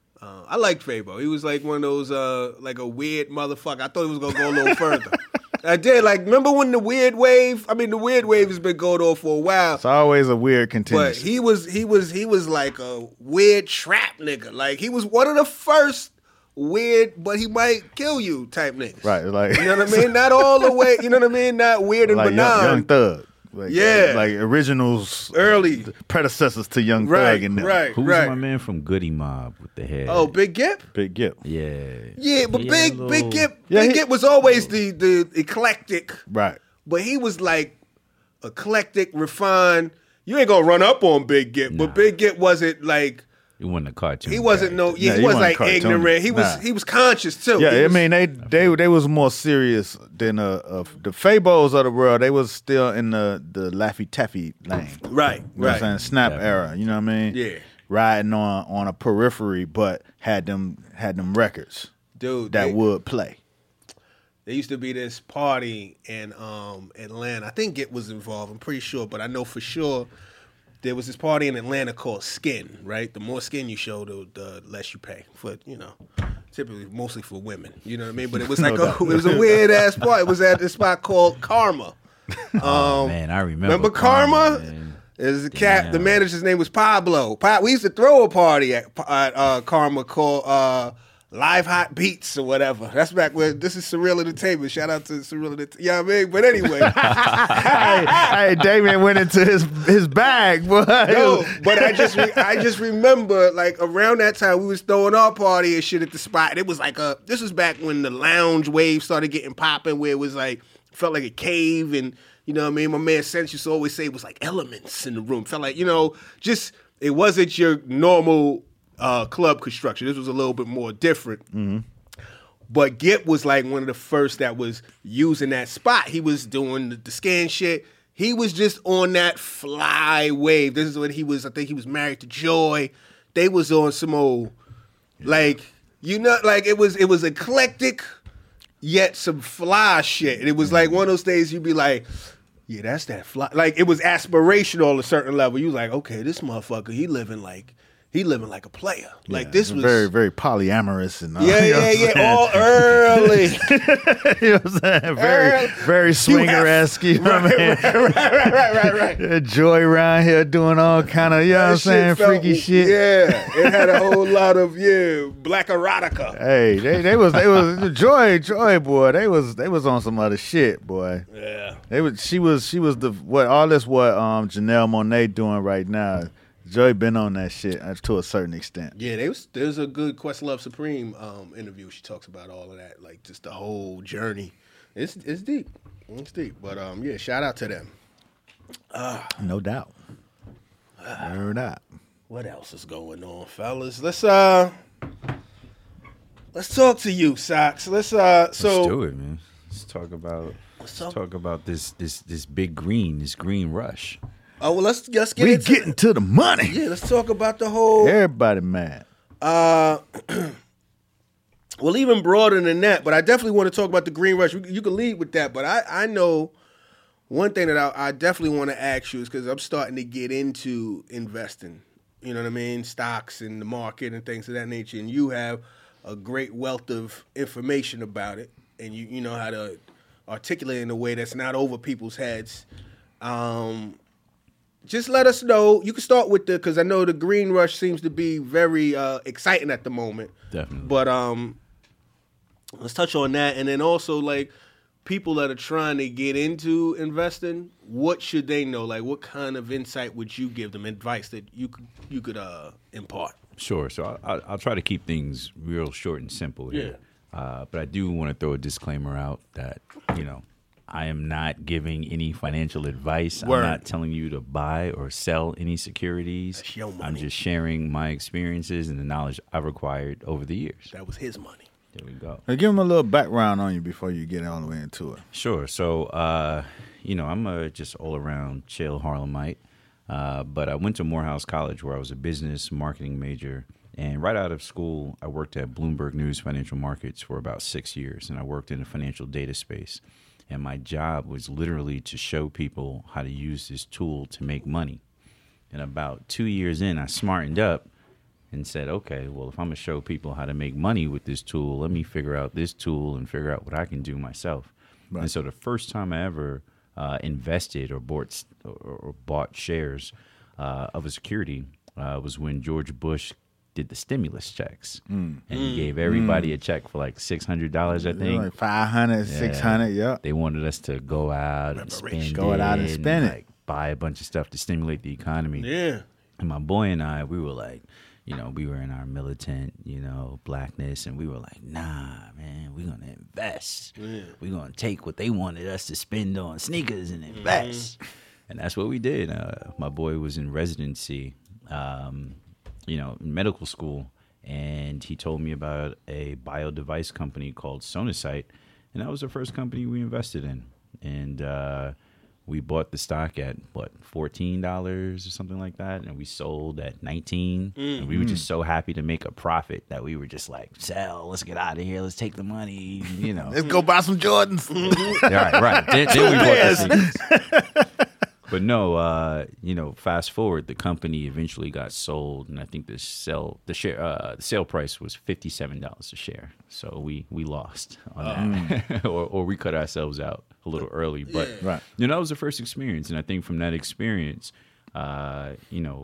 I liked Fabo. He was like one of those like a weird motherfucker. I thought he was gonna go a little further. I did. Like, remember when the weird wave? I mean, the weird wave has been going on for a while. It's always a weird But contingency. he was like a weird trap nigga. Like, he was one of the first weird, but he might kill you type niggas. Right, like You know what I mean? Not all the way. You know what I mean? Not weird and like benign. young Thug. Like, Yeah. like originals, Early. predecessors to Young Right, Thug and them. right, Who's right. my man from Goody Mob with the hair? Oh, Big Gip? Big Gip. yeah. Yeah, but He had Big a little- Big Gip Yeah, Big he- Gip was always the eclectic, Right. but he was like eclectic, refined. You ain't gonna run up on Big Gip, Nah. but Big Gip wasn't like He wasn't a cartoon. he wasn't guy. no Yeah, he he wasn't wasn't like cartoony. ignorant. Nah. He was conscious too. Yeah, He I was- mean they was more serious than the Fabos of the world. They was still in the Laffy Taffy lane. right, You know what I'm right. saying? Snap Definitely. era. You know what I mean? Yeah. Riding on a periphery, but had them records Dude, that would play. there used to be this party in Atlanta. I think Gip was involved. I'm pretty sure, but I know for sure there was this party in Atlanta called Skin. Right, the more skin you show, the less you pay. For typically mostly for women. You know what I mean? But it was like it was a weird ass party. It was at this spot called Karma. Oh man, I remember. Remember Karma? man. There's a cat. Damn. The manager's name was Pablo. We used to throw a party at Karma called Live Hot Beats or whatever. That's back when this is Surreal Entertainment. Shout out to Surreal Entertainment. Yeah, I mean, but anyway, hey, Damien went into his bag, boy. no. But I just remember like around that time we was throwing our party and shit at the spot. And it was like this was back when the lounge wave started getting popping, where it was like felt like a cave and. You know what I mean? My man Sense used to always say it was like elements in the room. Felt like, just it wasn't your normal club construction. This was a little bit more different. Mm-hmm. But Gip was like one of the first that was using that spot. He was doing the scan shit. He was just on that fly wave. This is when I think he was married to Joy. They was on some old, like it was eclectic, yet some fly shit. And it was like one of those days you'd be like, yeah, that's that fly. Like, it was aspirational on a certain level. You was like, okay, this motherfucker, he living like a player. Like, this was very, very polyamorous and all. yeah, all early. You know what I'm saying? Very, very swinger-esque. You know what I mean? Right. Joy around here doing all kind of, you know what I'm That saying, shit felt- freaky shit. Yeah, it had a whole lot of black erotica. Hey, they was Joy boy. They was on some other shit, boy. Yeah, She was the what Janelle Monáe doing right now. Joy been on that shit to a certain extent. yeah. There's a good Questlove Supreme interview. She talks about all of that, like just the whole journey. It's deep. It's deep. But yeah, shout out to them. No doubt. No doubt. What else is going on, fellas? Let's talk to you, Socks. Let's do it, man. Let's talk about this big green rush. Oh, well, let's get We into getting to the money. Yeah, let's talk about the whole. Everybody mad. Well, even broader than that, but I definitely want to talk about the green rush. You can lead with that, but I know one thing that I definitely want to ask you is because I'm starting to get into investing. You know what I mean? Stocks and the market and things of that nature. And you have a great wealth of information about it, and you know how to articulate it in a way that's not over people's heads. Just let us know. You can start with because I know the green rush seems to be very exciting at the moment. Definitely. But let's touch on that, and then also like, people that are trying to get into investing, what should they know? Like, what kind of insight would you give them, advice that you could impart? Sure. So I'll try to keep things real short and simple here. But I do want to throw a disclaimer out that, I am not giving any financial advice. Word. I'm not telling you to buy or sell any securities. That's your money. I'm just sharing my experiences and the knowledge I've acquired over the years. That was his money. There we go. Now give them a little background on you before you get all the way into it. Sure. So, I'm a just all-around chill Harlemite. But I went to Morehouse College where I was a business marketing major. And right out of school, I worked at Bloomberg News Financial Markets for about 6 years. And I worked in the financial data space. And my job was literally to show people how to use this tool to make money. And about 2 years in, I smartened up and said, okay, well, if I'm going to show people how to make money with this tool, let me figure out this tool and figure out what I can do myself. Right. And so the first time I ever invested or bought shares of a security was when George Bush did the stimulus checks. And he gave everybody a check for like $600, I think. Like 500, 600, yeah. They wanted us to go out and spend it. Like, buy a bunch of stuff to stimulate the economy. Yeah. And my boy and I, we were like, we were in our militant, blackness, and we were like, nah, man, we're going to invest. Yeah. We're going to take what they wanted us to spend on sneakers and invest. And that's what we did. My boy was in residency, in medical school, and he told me about a biodevice company called Sonosite, and that was the first company we invested in. And we bought the stock at, $14 or something like that, and we sold at $19. And we were just so happy to make a profit that we were just like, sell, let's get out of here, let's take the money, Let's go buy some Jordans. Right. Then we bought the sneakers. But no, fast forward, the company eventually got sold, and I think the sale price was $57 a share. So we lost on that, or we cut ourselves out a little early. But right. That was the first experience, and I think from that experience, my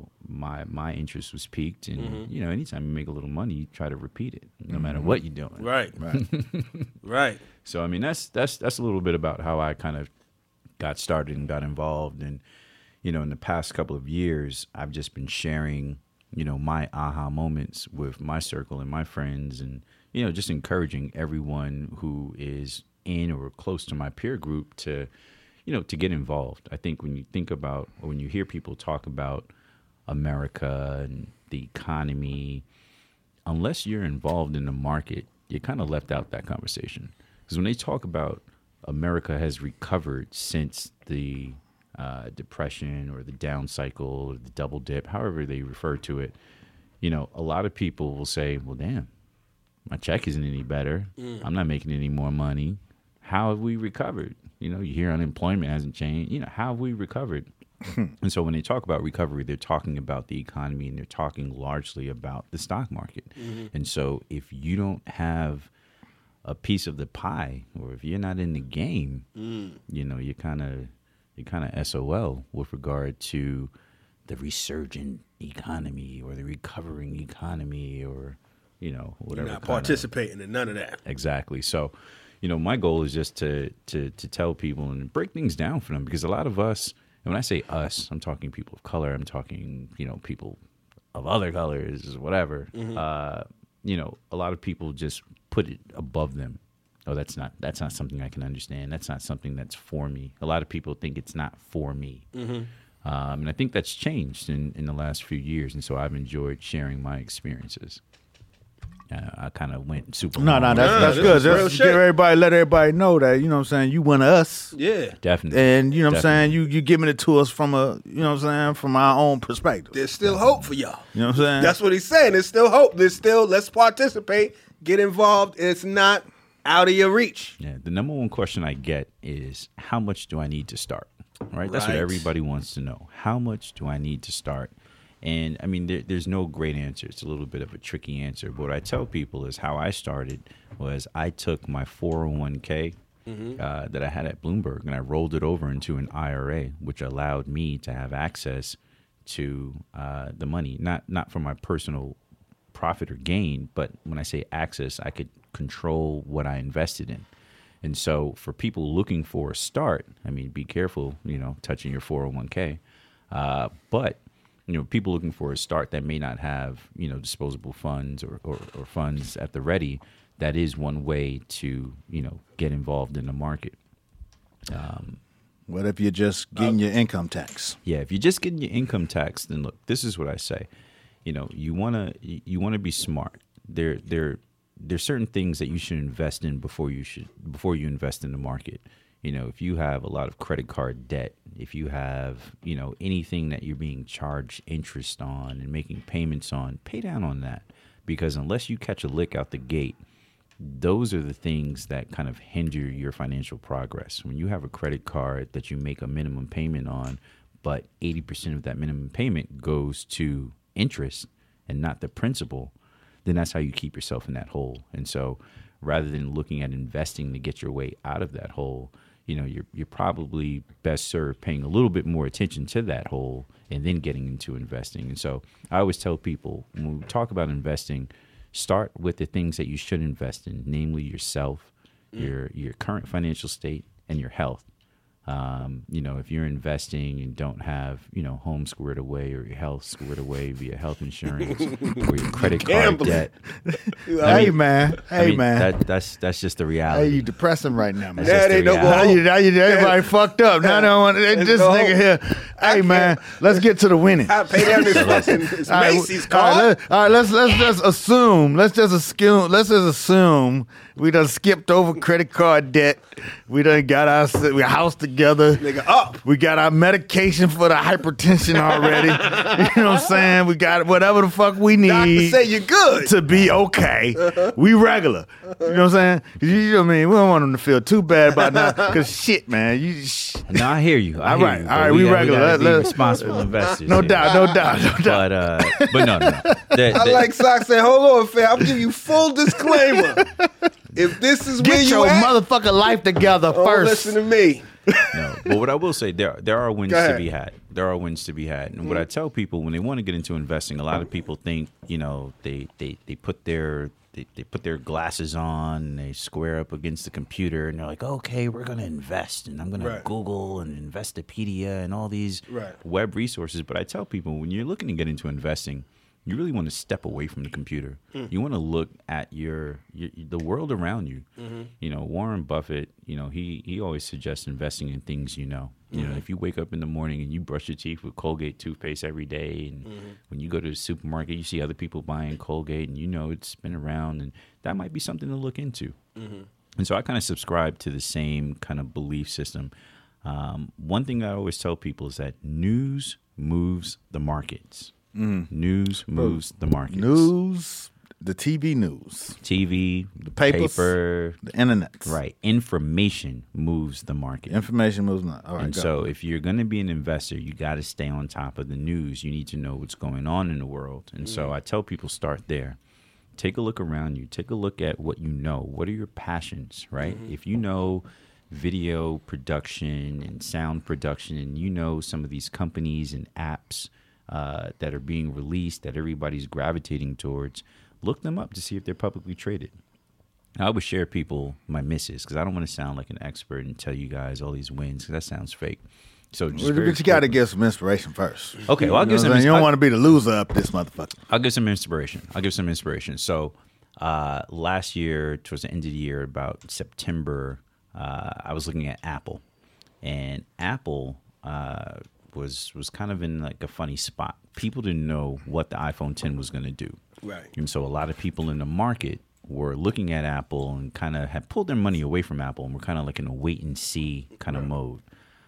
interest was piqued, and anytime you make a little money, you try to repeat it, no matter what you're doing. Right. Right. So I mean, that's a little bit about how I kind of got started and got involved. And, in the past couple of years, I've just been sharing, my aha moments with my circle and my friends, and, just encouraging everyone who is in or close to my peer group to get involved. I think when you hear people talk about America and the economy, unless you're involved in the market, you're kind of left out that conversation. Because when they talk about America has recovered since the depression or the down cycle or the double dip, however they refer to it, a lot of people will say, well, damn, my check isn't any better. I'm not making any more money. How have we recovered? You hear unemployment hasn't changed. How have we recovered? And so when they talk about recovery, they're talking about the economy, and they're talking largely about the stock market. And so if you don't have a piece of the pie, or if you're not in the game, you're kind of SOL with regard to the resurgent economy or the recovering economy, or whatever. You're not participating in none of that. Exactly. So, my goal is just to tell people and break things down for them, because a lot of us, and when I say us, I'm talking people of color, I'm talking people of other colors, whatever. A lot of people just put it above them. Oh, that's not something I can understand. That's not something that's for me. A lot of people think it's not for me. And I think that's changed in the last few years. And so I've enjoyed sharing my experiences. I kind of went super. No, that's good. Just let everybody know that, you one of us. Yeah. Definitely. And you giving it to us from from our own perspective. There's still hope for y'all. You know what I'm saying? That's what he's saying. There's still hope. Let's participate, get involved. It's not out of your reach. Yeah. The number one question I get is, how much do I need to start? Right? That's what everybody wants to know. How much do I need to start? And I mean, there's no great answer. It's a little bit of a tricky answer. But what I tell people is how I started was I took my 401k that I had at Bloomberg, and I rolled it over into an IRA, which allowed me to have access to the money, not for my personal profit or gain, but when I say access, I could control what I invested in. And so for people looking for a start, I mean, be careful, touching your 401k. But, people looking for a start that may not have, disposable funds or funds at the ready, that is one way to, get involved in the market. What if you're just getting your income tax? Yeah, if you're just getting your income tax, then look, this is what I say. You wanna be smart. There's certain things that you should invest in before you invest in the market. If you have a lot of credit card debt, if you have, anything that you're being charged interest on and making payments on, pay down on that. Because unless you catch a lick out the gate, those are the things that kind of hinder your financial progress. When you have a credit card that you make a minimum payment on, but 80% of that minimum payment goes to interest and not the principal, then that's how you keep yourself in that hole. And so rather than looking at investing to get your way out of that hole, you're probably best served paying a little bit more attention to that hole and then getting into investing. And so I always tell people, when we talk about investing, start with the things that you should invest in, namely yourself, your current financial state, and your health. If you're investing and don't have, home squared away or your health squared away via health insurance or your credit card debt. Hey, man. That's just the reality. Hey, you depressing right now, man. That ain't no everybody fucked up. Now they don't want this nigga here. Hey, man, let's get to the winning. I pay down this fucking Macy's card. All right, let's just assume. Let's just assume we done skipped over credit card debt. We done got our house together. Nigga up. We got our medication for the hypertension already. You know what I'm saying? We got whatever the fuck we need. Doctor say you're good to be okay. We regular. You know what I'm saying? You know what I mean? We don't want them to feel too bad about that. Because shit, man. No, I hear you. All right, we regular. Be responsible investors. No doubt. But no. I like Sock saying, hold on, fam. I'm giving you full disclaimer. If this is where get you your at, motherfucking life together first. Listen to me. No, but what I will say, there are wins to be had. There are wins to be had, and what I tell people when they want to get into investing, a lot of people think, they put their glasses on, and they square up against the computer, and they're like, okay, we're gonna invest, and I'm gonna Google and Investopedia and all these web resources. But I tell people, when you're looking to get into investing, you really want to step away from the computer. You want to look at the world around you. Warren Buffett, he always suggests investing in things if you wake up in the morning and you brush your teeth with Colgate toothpaste every day, and when you go to the supermarket, you see other people buying Colgate, and it's been around, and that might be something to look into. And so I kind of subscribe to the same kind of belief system. One thing I always tell people is that news moves the markets. News moves the markets. News, the TV news. TV, the paper, the internet. Right. Information moves the market. Information moves the market. All right, and so if you're going to be an investor, you got to stay on top of the news. You need to know what's going on in the world. And so I tell people, start there. Take a look around you. Take a look at what you know. What are your passions, right? If you know video production and sound production, and some of these companies and apps that are being released that everybody's gravitating towards, look them up to see if they're publicly traded. I would share people my misses because I don't want to sound like an expert and tell you guys all these wins because that sounds fake. So but you got to get some inspiration first. Okay, well, I'll give some. You don't want to be the loser up this motherfucker. I'll give some inspiration. So last year, towards the end of the year, about September, I was looking at Apple, and Apple was kind of in like a funny spot. People didn't know what the iPhone 10 was going to do. Right. And so a lot of people in the market were looking at Apple and kind of had pulled their money away from Apple and were kind of like in a wait and see kind of mode.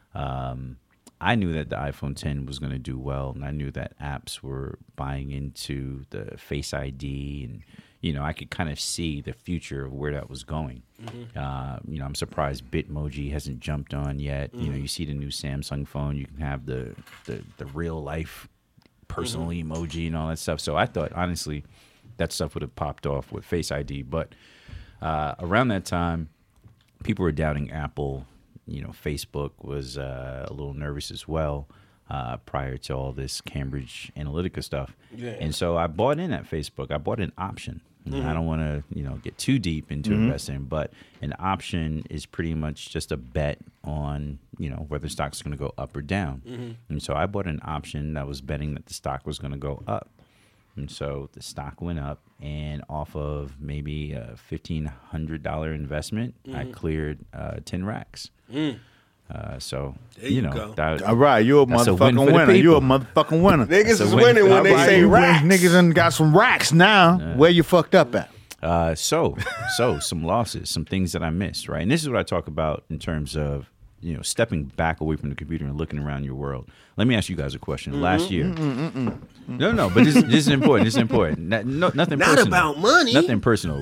I knew that the iPhone 10 was going to do well, and I knew that apps were buying into the Face ID, and I could kind of see the future of where that was going. I'm surprised Bitmoji hasn't jumped on yet. You see the new Samsung phone, you can have the real life personal emoji and all that stuff. So I thought, honestly, that stuff would have popped off with Face ID. But around that time, people were doubting Apple. Facebook was a little nervous as well prior to all this Cambridge Analytica stuff. Yeah. And so I bought in at Facebook. I bought an option. I don't want to, get too deep into investing, but an option is pretty much just a bet on, whether stock's going to go up or down. And so I bought an option that was betting that the stock was going to go up. And so the stock went up, and off of maybe a $1,500 investment, I cleared 10 racks. So, there you go. All right, you're a motherfucking winner. You're a motherfucking winner. Niggas is winning when they say racks. Niggas done got some racks now. Where you fucked up at? So some losses, some things that I missed, right? And this is what I talk about in terms of, stepping back away from the computer and looking around your world. Let me ask you guys a question. Last year. No, but this is important. This is important. Nothing Not personal. about money. Nothing personal.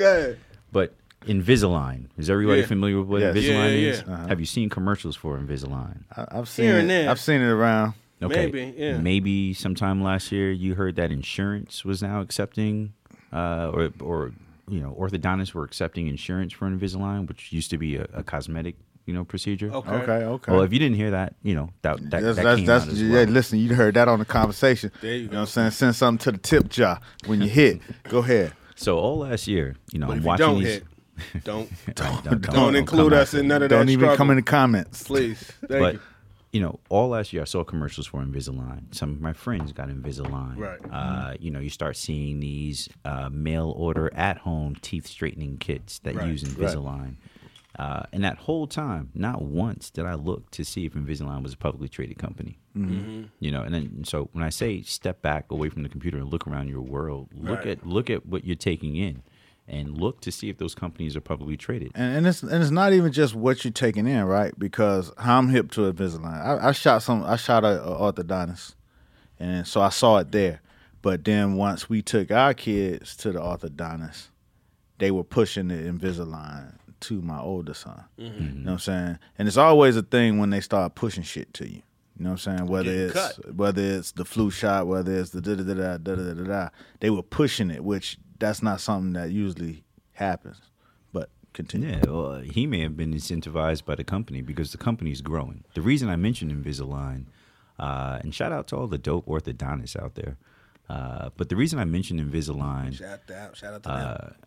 But Invisalign. Is everybody familiar with what Invisalign is? Yeah. Have you seen commercials for Invisalign? I've seen Here it. and there. I've seen it around. Okay. Maybe sometime last year you heard that insurance was now accepting, or orthodontists were accepting insurance for Invisalign, which used to be a cosmetic, procedure. Okay. Well, if you didn't hear that, that came out as well. Listen, you heard that on the conversation. There you know go. what I'm saying? Send something to the tip jar when you hit. Go ahead. So all last year, But I'm if you watching don't these. hit, don't Don't include come us after in me. none of that Don't even struggle. come in the comments. Please. Thank But you. all last year I saw commercials for Invisalign. Some of my friends got Invisalign. Right. You start seeing these mail order at home teeth straightening kits that use Invisalign. And that whole time, not once did I look to see if Invisalign was a publicly traded company. And then so when I say step back away from the computer and look around your world, look at what you're taking in. And look to see if those companies are publicly traded. And it's not even just what you're taking in, right? Because how I'm hip to Invisalign. I shot a orthodontist, and so I saw it there. But then once we took our kids to the orthodontist, they were pushing the Invisalign to my older son. You know what I'm saying? And it's always a thing when they start pushing shit to you. You know what I'm saying? Whether it's the flu shot, whether it's the da-da-da-da-da-da-da-da. They were pushing it, which that's not something that usually happens. But continue. Yeah, well, he may have been incentivized by the company because the company's growing. The reason I mentioned Invisalign, and shout out to all the dope orthodontists out there, but the reason I mentioned Invisalign, Shout out to them.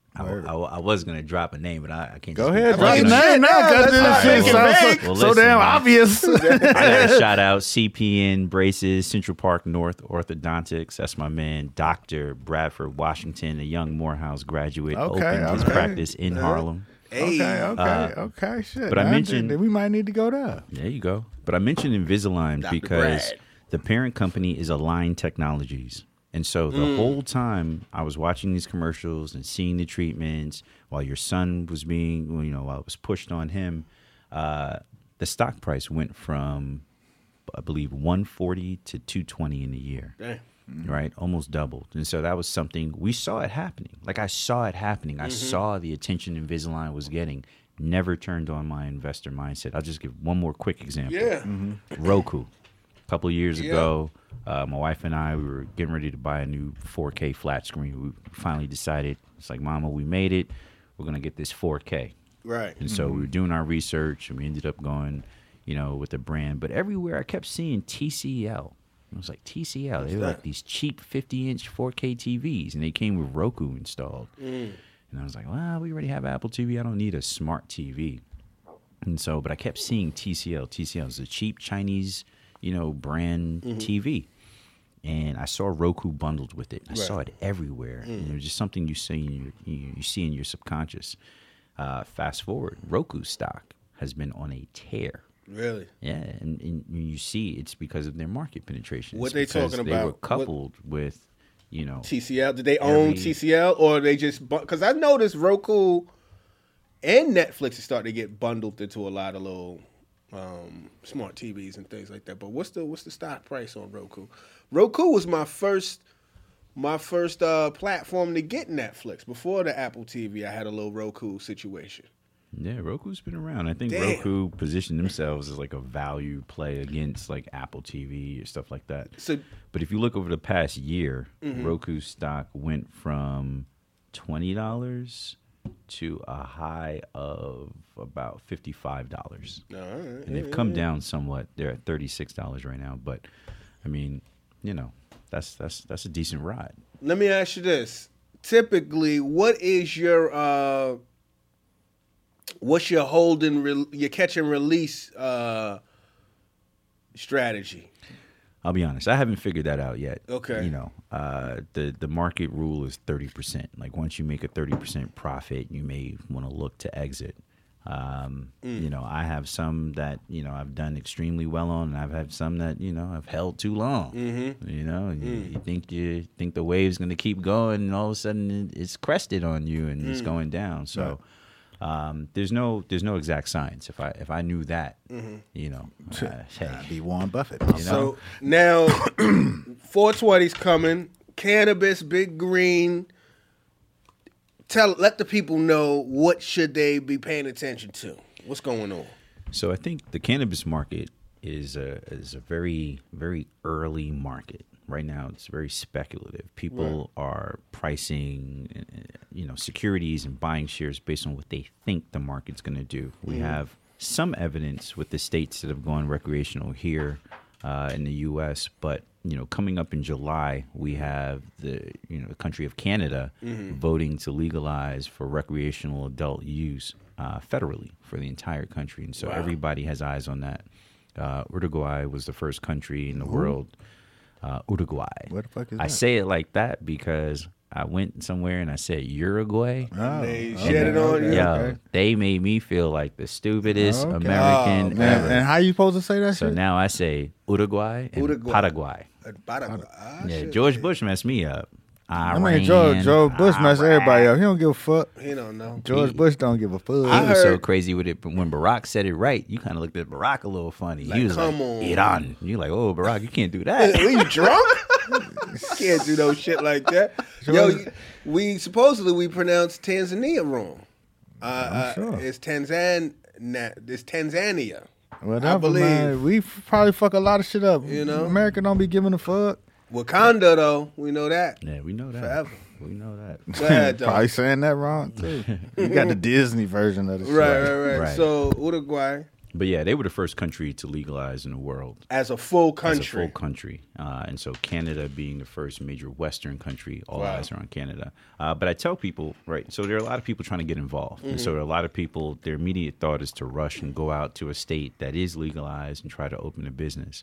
I was gonna drop a name, but I can't. Go just ahead, be drop the plugging name now, because this shit sounds Well, so listen, damn man. obvious. I gotta shout out CPN Braces, Central Park North Orthodontics. That's my man, Dr. Bradford Washington, a young Morehouse graduate, opened his practice in Harlem. Okay, shit. But I mentioned we might need to go there. There you go. But I mentioned Invisalign Dr. because Brad. the parent company is Align Technologies. And so the whole time I was watching these commercials and seeing the treatments while your son was while it was pushed on him, the stock price went from, I believe, 140 to 220 in a year. Dang. Right? Almost doubled. And so that was something, we saw it happening. Like I saw it happening. I saw the attention Invisalign was getting. Never turned on my investor mindset. I'll just give one more quick example. Yeah. Roku. A couple of years ago, my wife and I, we were getting ready to buy a new 4K flat screen. We finally decided, it's like, Mama, we made it. We're going to get this 4K. Right. And so we were doing our research, and we ended up going, with the brand. But everywhere I kept seeing TCL. I was like, TCL. They were like these cheap 50-inch 4K TVs, and they came with Roku installed. And I was like, well, we already have Apple TV. I don't need a smart TV. And so, but I kept seeing TCL. TCL is a cheap Chinese, brand TV. And I saw Roku bundled with it. I saw it everywhere. And it was just something you see in your subconscious. Fast forward, Roku stock has been on a tear. Really? Yeah, and you see it's because of their market penetration. What It's they because talking They were about? coupled with, TCL? Did they own TCL, or they just? Because I noticed Roku and Netflix is starting to get bundled into a lot of little smart TVs and things like that. But what's the stock price on Roku? Roku was my first platform to get Netflix. Before the Apple TV, I had a little Roku situation. Yeah, Roku's been around. I think Damn. Roku positioned themselves as like a value play against like Apple TV or stuff like that. So, But if you look over the past year, Roku stock went from $20 to a high of about $55. all right. And they've come down somewhat. They're at $36 right now. But I mean, that's a decent ride. Let me ask you this: typically, what is your what's your your catch and release strategy? I'll be honest, I haven't figured that out yet. Okay. You know, the market rule is 30%. Like once you make a 30% profit, you may want to look to exit. You know, I have some that, you know, I've done extremely well on, and I've had some that, you know, I've held too long. You know, and you think the wave's going to keep going, and all of a sudden it's crested on you and it's going down. So there's no exact science. If I knew that, you know, hey, I'd be Warren Buffett. you know, So now 420's coming. Cannabis, Big Green. Let the people know what should they be paying attention to. What's going on? So I think the cannabis market is a very, very early market. Right now, it's very speculative. People are pricing, you know, securities and buying shares based on what they think the market's going to do. We have some evidence with the states that have gone recreational here in the U.S., but you know, coming up in July, we have the country of Canada voting to legalize for recreational adult use federally for the entire country, and so everybody has eyes on that. Uruguay was the first country in the world. Uruguay. Where the fuck is I that? say it like that because I went somewhere and I said Uruguay. They shed it on you. Yo, they made me feel like the stupidest American ever. And how you supposed to say that So shit? now I say Uruguay and Paraguay. Yeah, George Bush messed me up. I mean, George Bush messed everybody up. He don't give a fuck. He don't know. George Bush don't give a fuck. He was so crazy with it. But when Barack said it right, you kind of looked at Barack a little funny. Like, he was come like, on. Iran. You're like, oh, Barack, you can't do that. Are you drunk? Can't do no shit like that. Yo, we pronounced Tanzania wrong. sure. It's Tanzania. Whatever, I believe. man. We probably fuck a lot of shit up. You know? America don't be giving a fuck. Wakanda, though, we know that. Yeah, we know that. Forever. We know that. Go ahead, though. Probably saying that wrong, too. You got the Disney version of the shit. Right. So Uruguay But yeah, they were the first country to legalize in the world. as a full As a country. full country. And so Canada being the first major Western country, all eyes are on Canada. But I tell people, right, so there are a lot of people trying to get involved. And so there are a lot of people, their immediate thought is to rush and go out to a state that is legalized and try to open a business.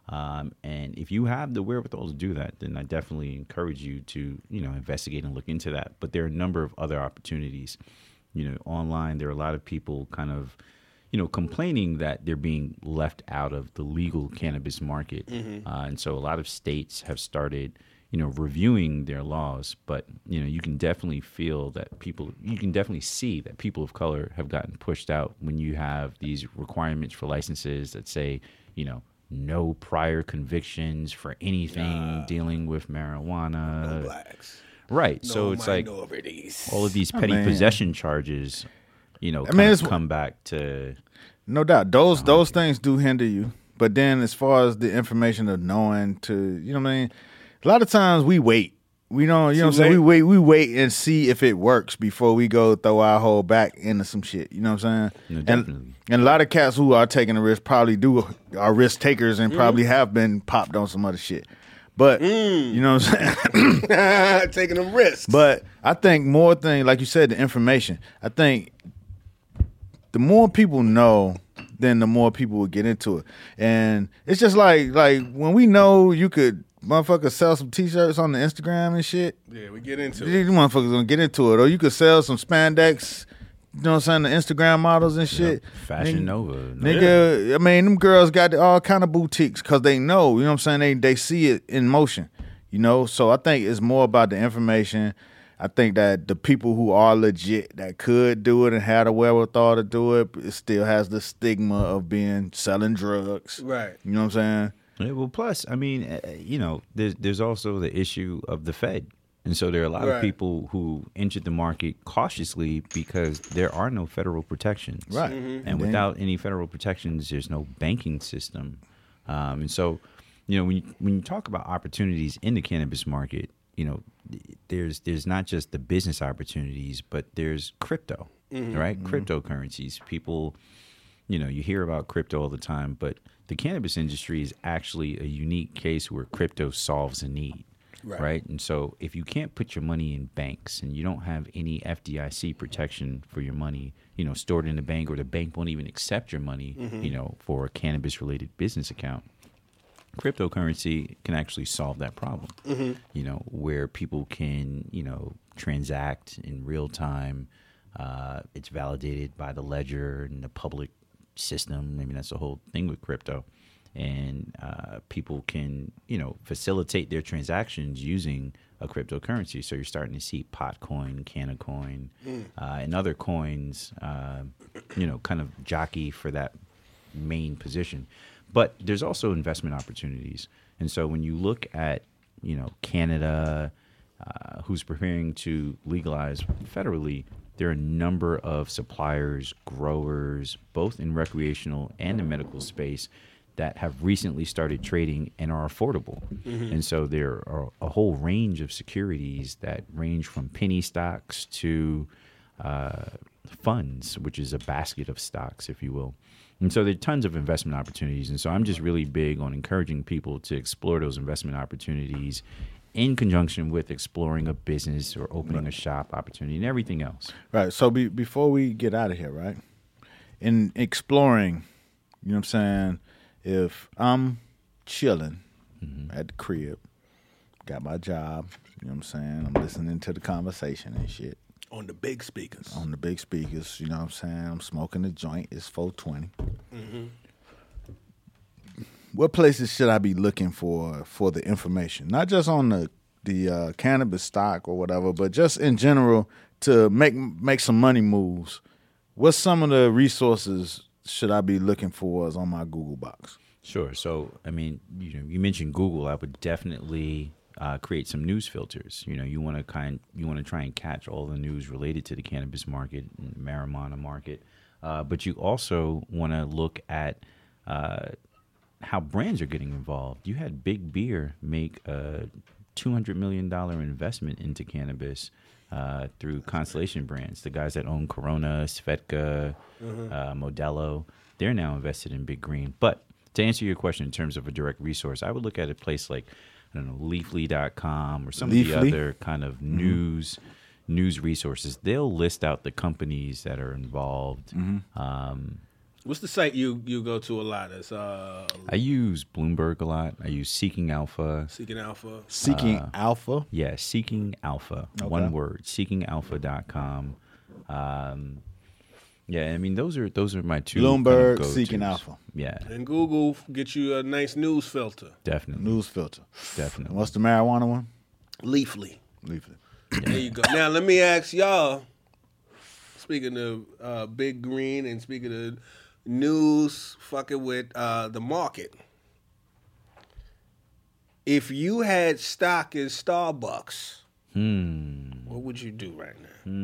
And if you have the wherewithal to do that, then I definitely encourage you to, investigate and look into that. But there are a number of other opportunities. Online, there are a lot of people kind of, complaining that they're being left out of the legal cannabis market. And so a lot of states have started, reviewing their laws. But, you can definitely feel that you can definitely see that people of color have gotten pushed out when you have these requirements for licenses that say, no prior convictions for anything dealing with marijuana. No blacks. Right. No So it's like minorities. all of these petty possession charges, come back to. No doubt. Those things do hinder you. But then as far as the information of knowing to, a lot of times we wait. We don't, what I'm saying? We wait and see if it works before we go throw our whole back into some shit. You know what I'm saying? No, definitely. And a lot of cats who are taking the risk probably are risk takers and probably have been popped on some other shit. But you know what I'm saying? Taking a risk. But I think more thing, like you said, the information. I think the more people know, then the more people will get into it. And it's just like when we know you could motherfuckers sell some t-shirts on the Instagram and shit. Yeah, we get into it. These motherfuckers gonna get into it. Or you could sell some spandex, you know what I'm saying, the Instagram models and shit. Fashion Nova. Nigga, I mean, them girls got all kind of boutiques because they know, you know what I'm saying, they see it in motion, So I think it's more about the information. I think that the people who are legit that could do it and had a wherewithal to do it still has the stigma of being selling drugs. Right. You know what I'm saying? Yeah, well, plus, I mean, there's also the issue of the Fed. And so there are a lot of people who entered the market cautiously because there are no federal protections. Right. And without any federal protections, there's no banking system. And so, when you talk about opportunities in the cannabis market, there's not just the business opportunities, but there's crypto, right? Cryptocurrencies. People, you hear about crypto all the time, but the cannabis industry is actually a unique case where crypto solves a need. right? And so if you can't put your money in banks and you don't have any FDIC protection for your money, stored in the bank, or the bank won't even accept your money, for a cannabis-related business account, cryptocurrency can actually solve that problem, where people can, transact in real time. It's validated by the ledger and the public system. I mean, that's the whole thing with crypto. And people can, facilitate their transactions using a cryptocurrency. So you're starting to see Potcoin, Canacoin, and other coins, kind of jockey for that main position. But there's also investment opportunities. And so when you look at, Canada, who's preparing to legalize federally, there are a number of suppliers, growers, both in recreational and the medical space, that have recently started trading and are affordable. And so there are a whole range of securities that range from penny stocks to funds, which is a basket of stocks, if you will. And so there are tons of investment opportunities. And so I'm just really big on encouraging people to explore those investment opportunities in conjunction with exploring a business or opening a shop opportunity and everything else. Right. So before we get out of here, right, in exploring, you know what I'm saying, if I'm chilling at the crib, got my job, you know what I'm saying, I'm listening to the conversation and shit. On the big speakers. On the big speakers, you know what I'm saying, I'm smoking a joint, it's 420. What places should I be looking for the information? Not just on the cannabis stock or whatever, but just in general to make some money moves. What's some of the resources should I be looking for on my Google box? Sure. So, I mean, you mentioned Google. I would definitely create some news filters. You want to try and catch all the news related to the cannabis market and marijuana market, but you also want to look at how brands are getting involved. You had Big Beer make a $200 million investment into cannabis through Constellation Brands. The guys that own Corona, Svedka, Modelo, they're now invested in Big Green. But to answer your question in terms of a direct resource, I would look at a place like, I don't know, Leafly.com or some of the other kind of news resources. They'll list out the companies that are involved. What's the site you go to a lot? It's I use Bloomberg a lot. I use Seeking Alpha. Seeking Alpha. Seeking Alpha? Yeah, Seeking Alpha. Okay. One word, seekingalpha.com. Yeah, I mean those are my two. Bloomberg, kind of Seeking Alpha. Yeah. And Google get you a nice news filter. Definitely. News filter. Definitely. What's the marijuana one? Leafly. Leafly. There you go. Now let me ask y'all. Speaking of Big Green and speaking of news, fucking with the market. If you had stock in Starbucks, what would you do right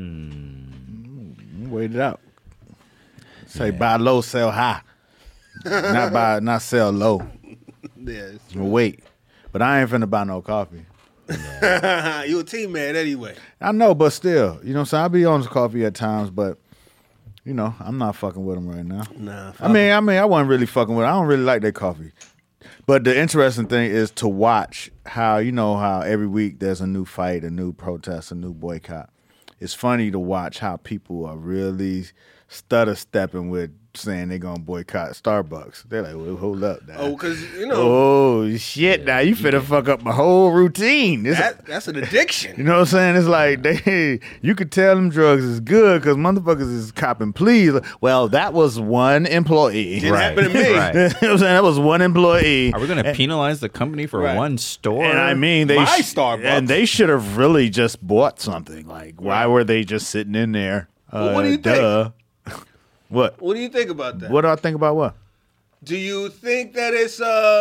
now? Wait it out. Say buy low, sell high. not sell low. Yes. Wait. But I ain't finna buy no coffee. You a team man anyway. I know, but still, you know what I'm saying? I be on coffee at times, but I'm not fucking with them right now. Nah. I mean, I wasn't really fucking with it. I don't really like that coffee. But the interesting thing is to watch how every week there's a new fight, a new protest, a new boycott. It's funny to watch how people are really stutter stepping with saying they're gonna boycott Starbucks. They're like, well, hold up now. Oh, because oh shit, now you finna fuck up my whole routine. That's an addiction. You know what I'm saying? It's like you could tell them drugs is good because motherfuckers is copping pleas. Well, that was one employee. Didn't happen to me. Right. You know what I'm saying? That was one employee. Are we going to penalize the company for one store? And I mean, Starbucks. And they should have really just bought something. Like, why were they just sitting in there? Well, what do you think? What? What do you think about that? What do I think about what? Do you think that it's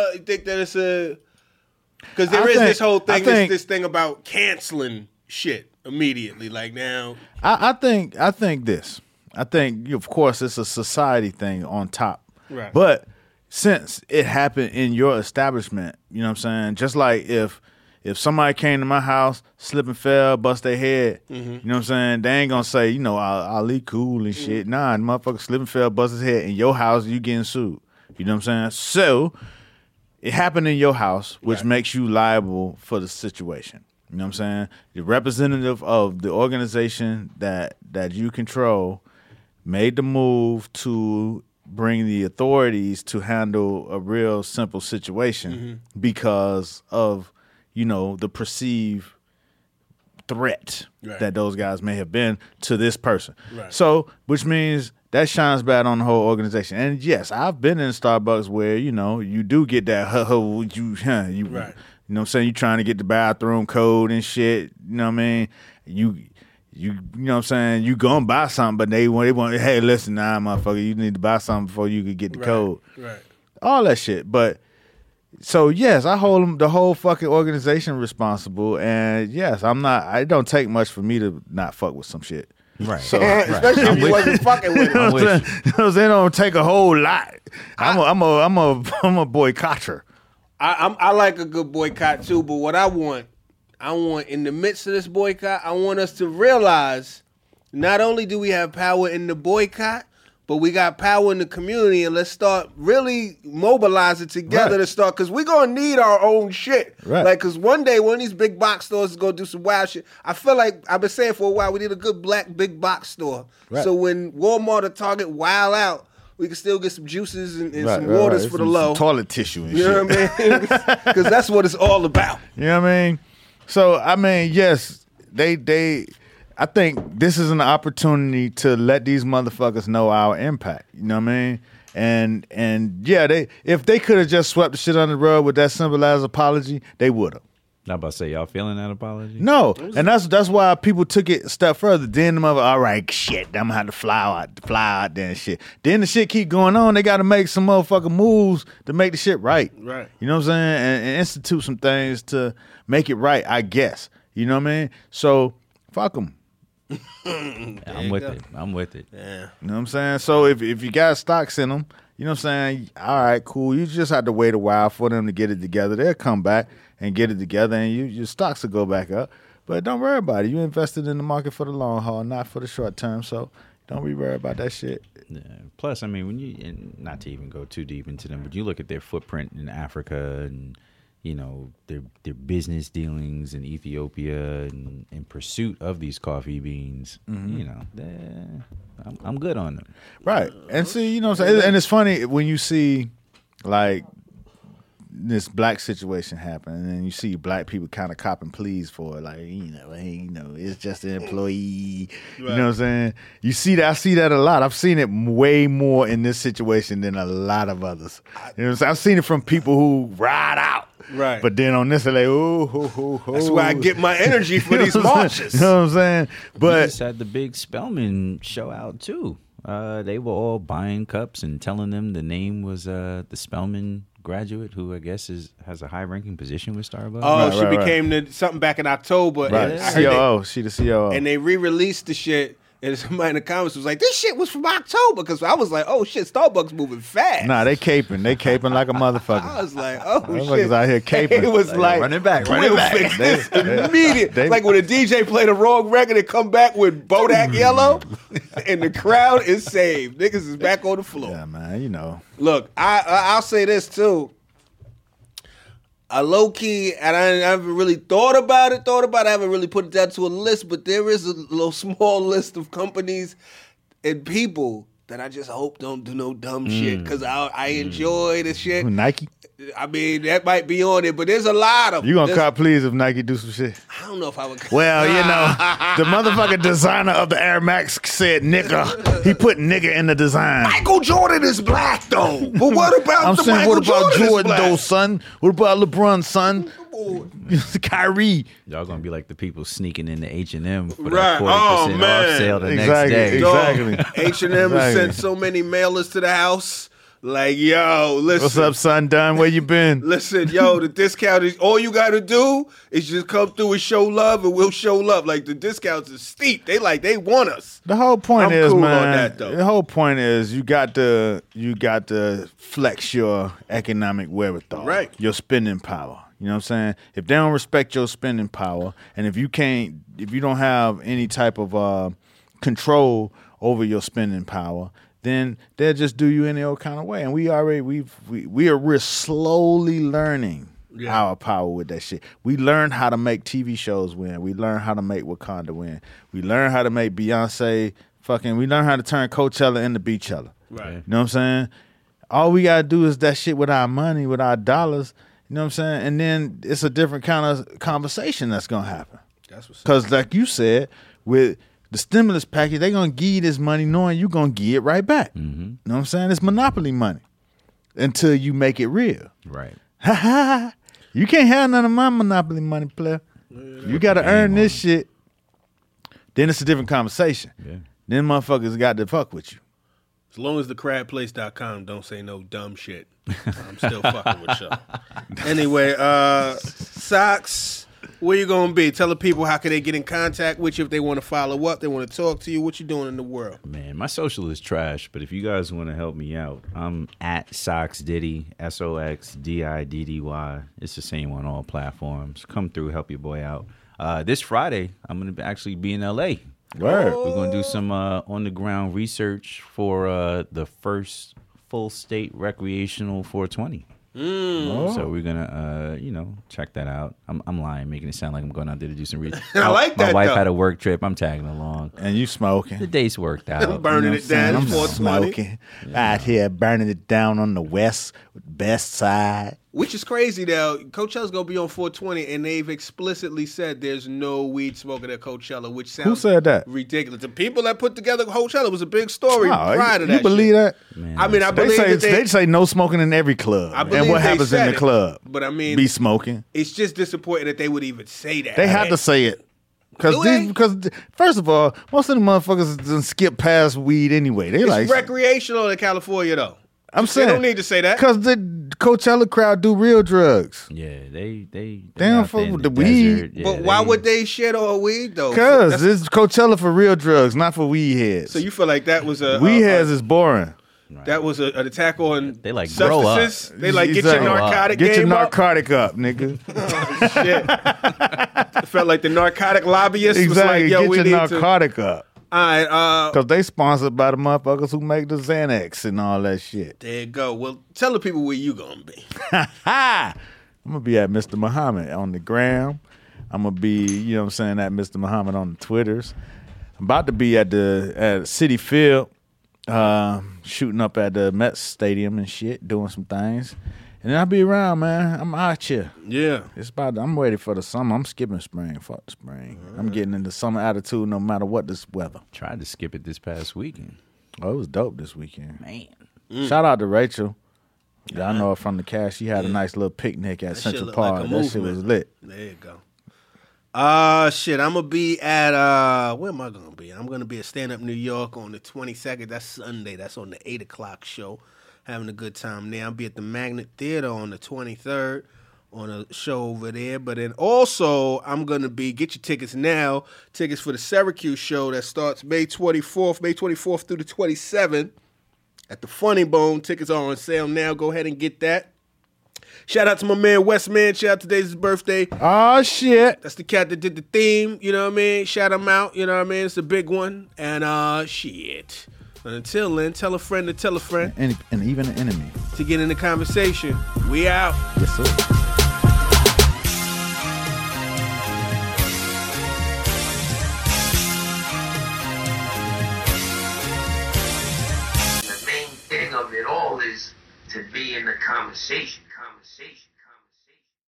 because there is this whole thing, this thing about canceling shit immediately, like now. I think this. I think, of course, it's a society thing on top. Right. But since it happened in your establishment, you know what I'm saying? Just like if somebody came to my house, slip and fell, bust their head, you know what I'm saying? They ain't gonna say, Ali cool and shit. Nah, the motherfucker slip and fell, bust his head in your house, you getting sued. You know what I'm saying? So it happened in your house, which makes you liable for the situation. You know what I'm saying? The representative of the organization that you control made the move to bring the authorities to handle a real simple situation because of, the perceived threat that those guys may have been to this person. Right. So, which means that shines bad on the whole organization. And yes, I've been in Starbucks where, you do get that, you know what I'm saying? You trying to get the bathroom code and shit. You know what I mean? You know what I'm saying? You gonna buy something, but they want, hey, listen, nah, motherfucker, you need to buy something before you could get the code. Right. All that shit. But so yes, I hold the whole fucking organization responsible. And yes, it don't take much for me to not fuck with some shit. Right. So, especially if you wasn't fucking with them. They don't take a whole lot. I'm a boycotter. I like a good boycott too, but what I want in the midst of this boycott, I want us to realize not only do we have power in the boycott, but we got power in the community, and let's start really mobilizing together to start, because we're going to need our own shit. Right. Like, because one day, one of these big box stores is going to do some wild shit. I feel like, I've been saying for a while, we need a good black big box store. Right. So when Walmart or Target wild out, we can still get some juices and some waters for the low. Toilet tissue and shit. You know what I mean? Because that's what it's all about. You know what I mean? So, I mean, yes, I think this is an opportunity to let these motherfuckers know our impact. You know what I mean? And yeah, if they could have just swept the shit under the rug with that simple as apology, they would have. I'm about to say, y'all feeling that apology? No, and that's why people took it a step further. Then the mother, all right, shit, I'm gonna have to fly out there and shit. Then the shit keep going on. They got to make some motherfucking moves to make the shit right. Right. You know what I'm saying? And institute some things to make it right, I guess. You know what I mean? So fuck them. I'm with it. Yeah. You know what I'm saying? So if you got stocks in them, you know what I'm saying? All right, cool. You just have to wait a while for them to get it together. They'll come back and get it together, and your stocks will go back up. But don't worry about it. You invested in the market for the long haul, not for the short term. So don't be worried about that shit. Yeah. Plus, I mean, when and not to even go too deep into them, but you look at their footprint in Africa and their business dealings in Ethiopia and in pursuit of these coffee beans. I'm good on them. Right. And see, you know what I'm saying? And it's funny when you see like this black situation happen, and then you see black people kind of copping pleas for it, like, it's just an employee. Right. You know what I'm saying? You see that? I see that a lot. I've seen it way more in this situation than a lot of others. You know what I'm saying? I've seen it from people who ride out. Right. But then on this, they're like, that's where I get my energy for these marches. You know what I'm saying? But we just had the big Spellman show out too. They were all buying cups and telling them the name was the Spellman graduate, who I guess has a high-ranking position with Starbucks. Oh, she became something back in October. Right. COO. She the COO. And they re-released the shit. And somebody in the comments was like, this shit was from October. Because I was like, oh, shit, Starbucks moving fast. Nah, they caping. They caping like a motherfucker. I was like, oh, shit. Motherfuckers out here caping. It was like, run it back. Fix this immediate. Like when a DJ played a wrong record and come back with Bodak Yellow, and the crowd is saved. Niggas is back on the floor. Yeah, man, Look, I'll say this, too. Low-key, and I haven't really thought about it. I haven't really put it down to a list, but there is a little small list of companies and people that I just hope don't do no dumb shit, because I enjoy the shit. Nike? I mean, that might be on it, but there's a lot of them. You gonna cop please if Nike do some shit? I don't know if I would. Well, the motherfucking designer of the Air Max said nigga. He put nigga in the design. Michael Jordan is black, though. But what about I'm saying, Michael what about Jordan, though, son? What about LeBron, son? Kyrie. Y'all gonna be like the people sneaking into H&M for right. that 40% off sale the next day. Exactly. H&M has sent so many mailers to the house. Like, yo, listen. What's up, son? Don, where you been? Listen, yo, the discount is, all you got to do is just come through and show love, and we'll show love. Like, the discounts is steep. They want us. The whole point is, cool man, on that, though. The whole point is you got to flex your economic wherewithal. Right. Your spending power. You know what I'm saying? If they don't respect your spending power, and if you don't have any type of control over your spending power, then they'll just do you any old kind of way. And we're slowly learning our power with that shit. We learned how to make TV shows win. We learned how to make Wakanda win. We learned how to make Beyonce we learned how to turn Coachella into Beachella. Right. You know what I'm saying? All we gotta do is that shit with our money, with our dollars. You know what I'm saying? And then it's a different kind of conversation that's gonna happen. That's what's up. Because like you said, with the stimulus package, they gonna give you this money knowing you gonna give it right back. Mm-hmm. You know what I'm saying? It's monopoly money until you make it real. Right. Ha ha! You can't have none of my monopoly money, player. You gotta earn this shit. Then it's a different conversation. Yeah. Then motherfuckers got to fuck with you. As long as the crabplace.com don't say no dumb shit, I'm still fucking with y'all. Anyway, Socks, where you gonna be? Tell the people how can they get in contact with you if they want to follow up, they want to talk to you. What you doing in the world? Man, my social is trash, but if you guys want to help me out, I'm at Socks Diddy, SOXDIDDY. It's the same on all platforms. Come through, help your boy out. This Friday, I'm going to actually be in LA. Word. We're going to do some on-the-ground research for the first full state recreational 420. So we're going to, check that out. I'm lying, making it sound like I'm going out there to do some research. I like that, My wife though. had a work trip. I'm tagging along. And you smoking. The date's worked out. Burning it down. I'm It's 420. smoking. Out here burning it down on the west side. Which is crazy though. Coachella's gonna be on 420, and they've explicitly said there's no weed smoking at Coachella, which sounds Who said that? ridiculous. The people that put together Coachella was a big story prior to that. You believe shit. that? Man, I mean, I They believe say that they say no smoking in every club. I believe and what they happens in said the it, club? but I mean, Be smoking. it's just disappointing that they would even say that. They have to say it. Do they? Because first of all, most of the motherfuckers done skip past weed anyway. They It's like recreational in California though. I'm saying They don't need to say that. because the Coachella crowd do real drugs. Yeah, they don't out fuck there in with the the weed. desert. Yeah, But why would they shit on weed though? Because That's- it's Coachella for real drugs, not for weed heads. so you feel like that was a weed heads is boring. that was an attack on They like, grow up. substances? They like get your Exactly. narcotic Get your game up? narcotic up, nigga. Shit. It felt like the narcotic lobbyist was Exactly. like, yo, Get we your need to. narcotic up. All right, Because they sponsored by the motherfuckers who make the Xanax and all that shit. there you go. Well, tell the people where you gonna be. I'm going to be at Mr. Muhammad on the gram. I'm going to be, you know what I'm saying, at Mr. Muhammad on the Twitters. I'm about to be at Citi Field, shooting up at the Mets Stadium and shit, doing some things. And then I'll be around, man. I'm out here. Yeah. I'm ready for the summer. I'm skipping spring. Fuck the spring. I'm getting into summer attitude no matter what this weather. Tried to skip it this past weekend. Oh, it was dope this weekend. Man. Shout out to Rachel. I know her from the cast. She had a nice little picnic at That shit Central look like Park. a That shit movement. was lit. There you go. Shit, I'm gonna be at where am I gonna be? I'm gonna be at Stand Up New York on the 22nd. That's Sunday. That's on the 8:00 show. Having a good time there. I'll be at the Magnet Theater on the 23rd on a show over there. But then also I'm gonna be get your tickets now. Tickets for the Syracuse show that starts May 24th through the 27th at the Funny Bone. Tickets are on sale now. Go ahead and get that. Shout out to my man Westman. Shout out to today's his birthday. Oh, shit. That's the cat that did the theme, you know what I mean? Shout him out, you know what I mean? It's a big one. And shit. And until then, tell a friend to tell a friend And even an enemy. to get in the conversation. We out. Yes, sir. The main thing of it all is to be in the conversation.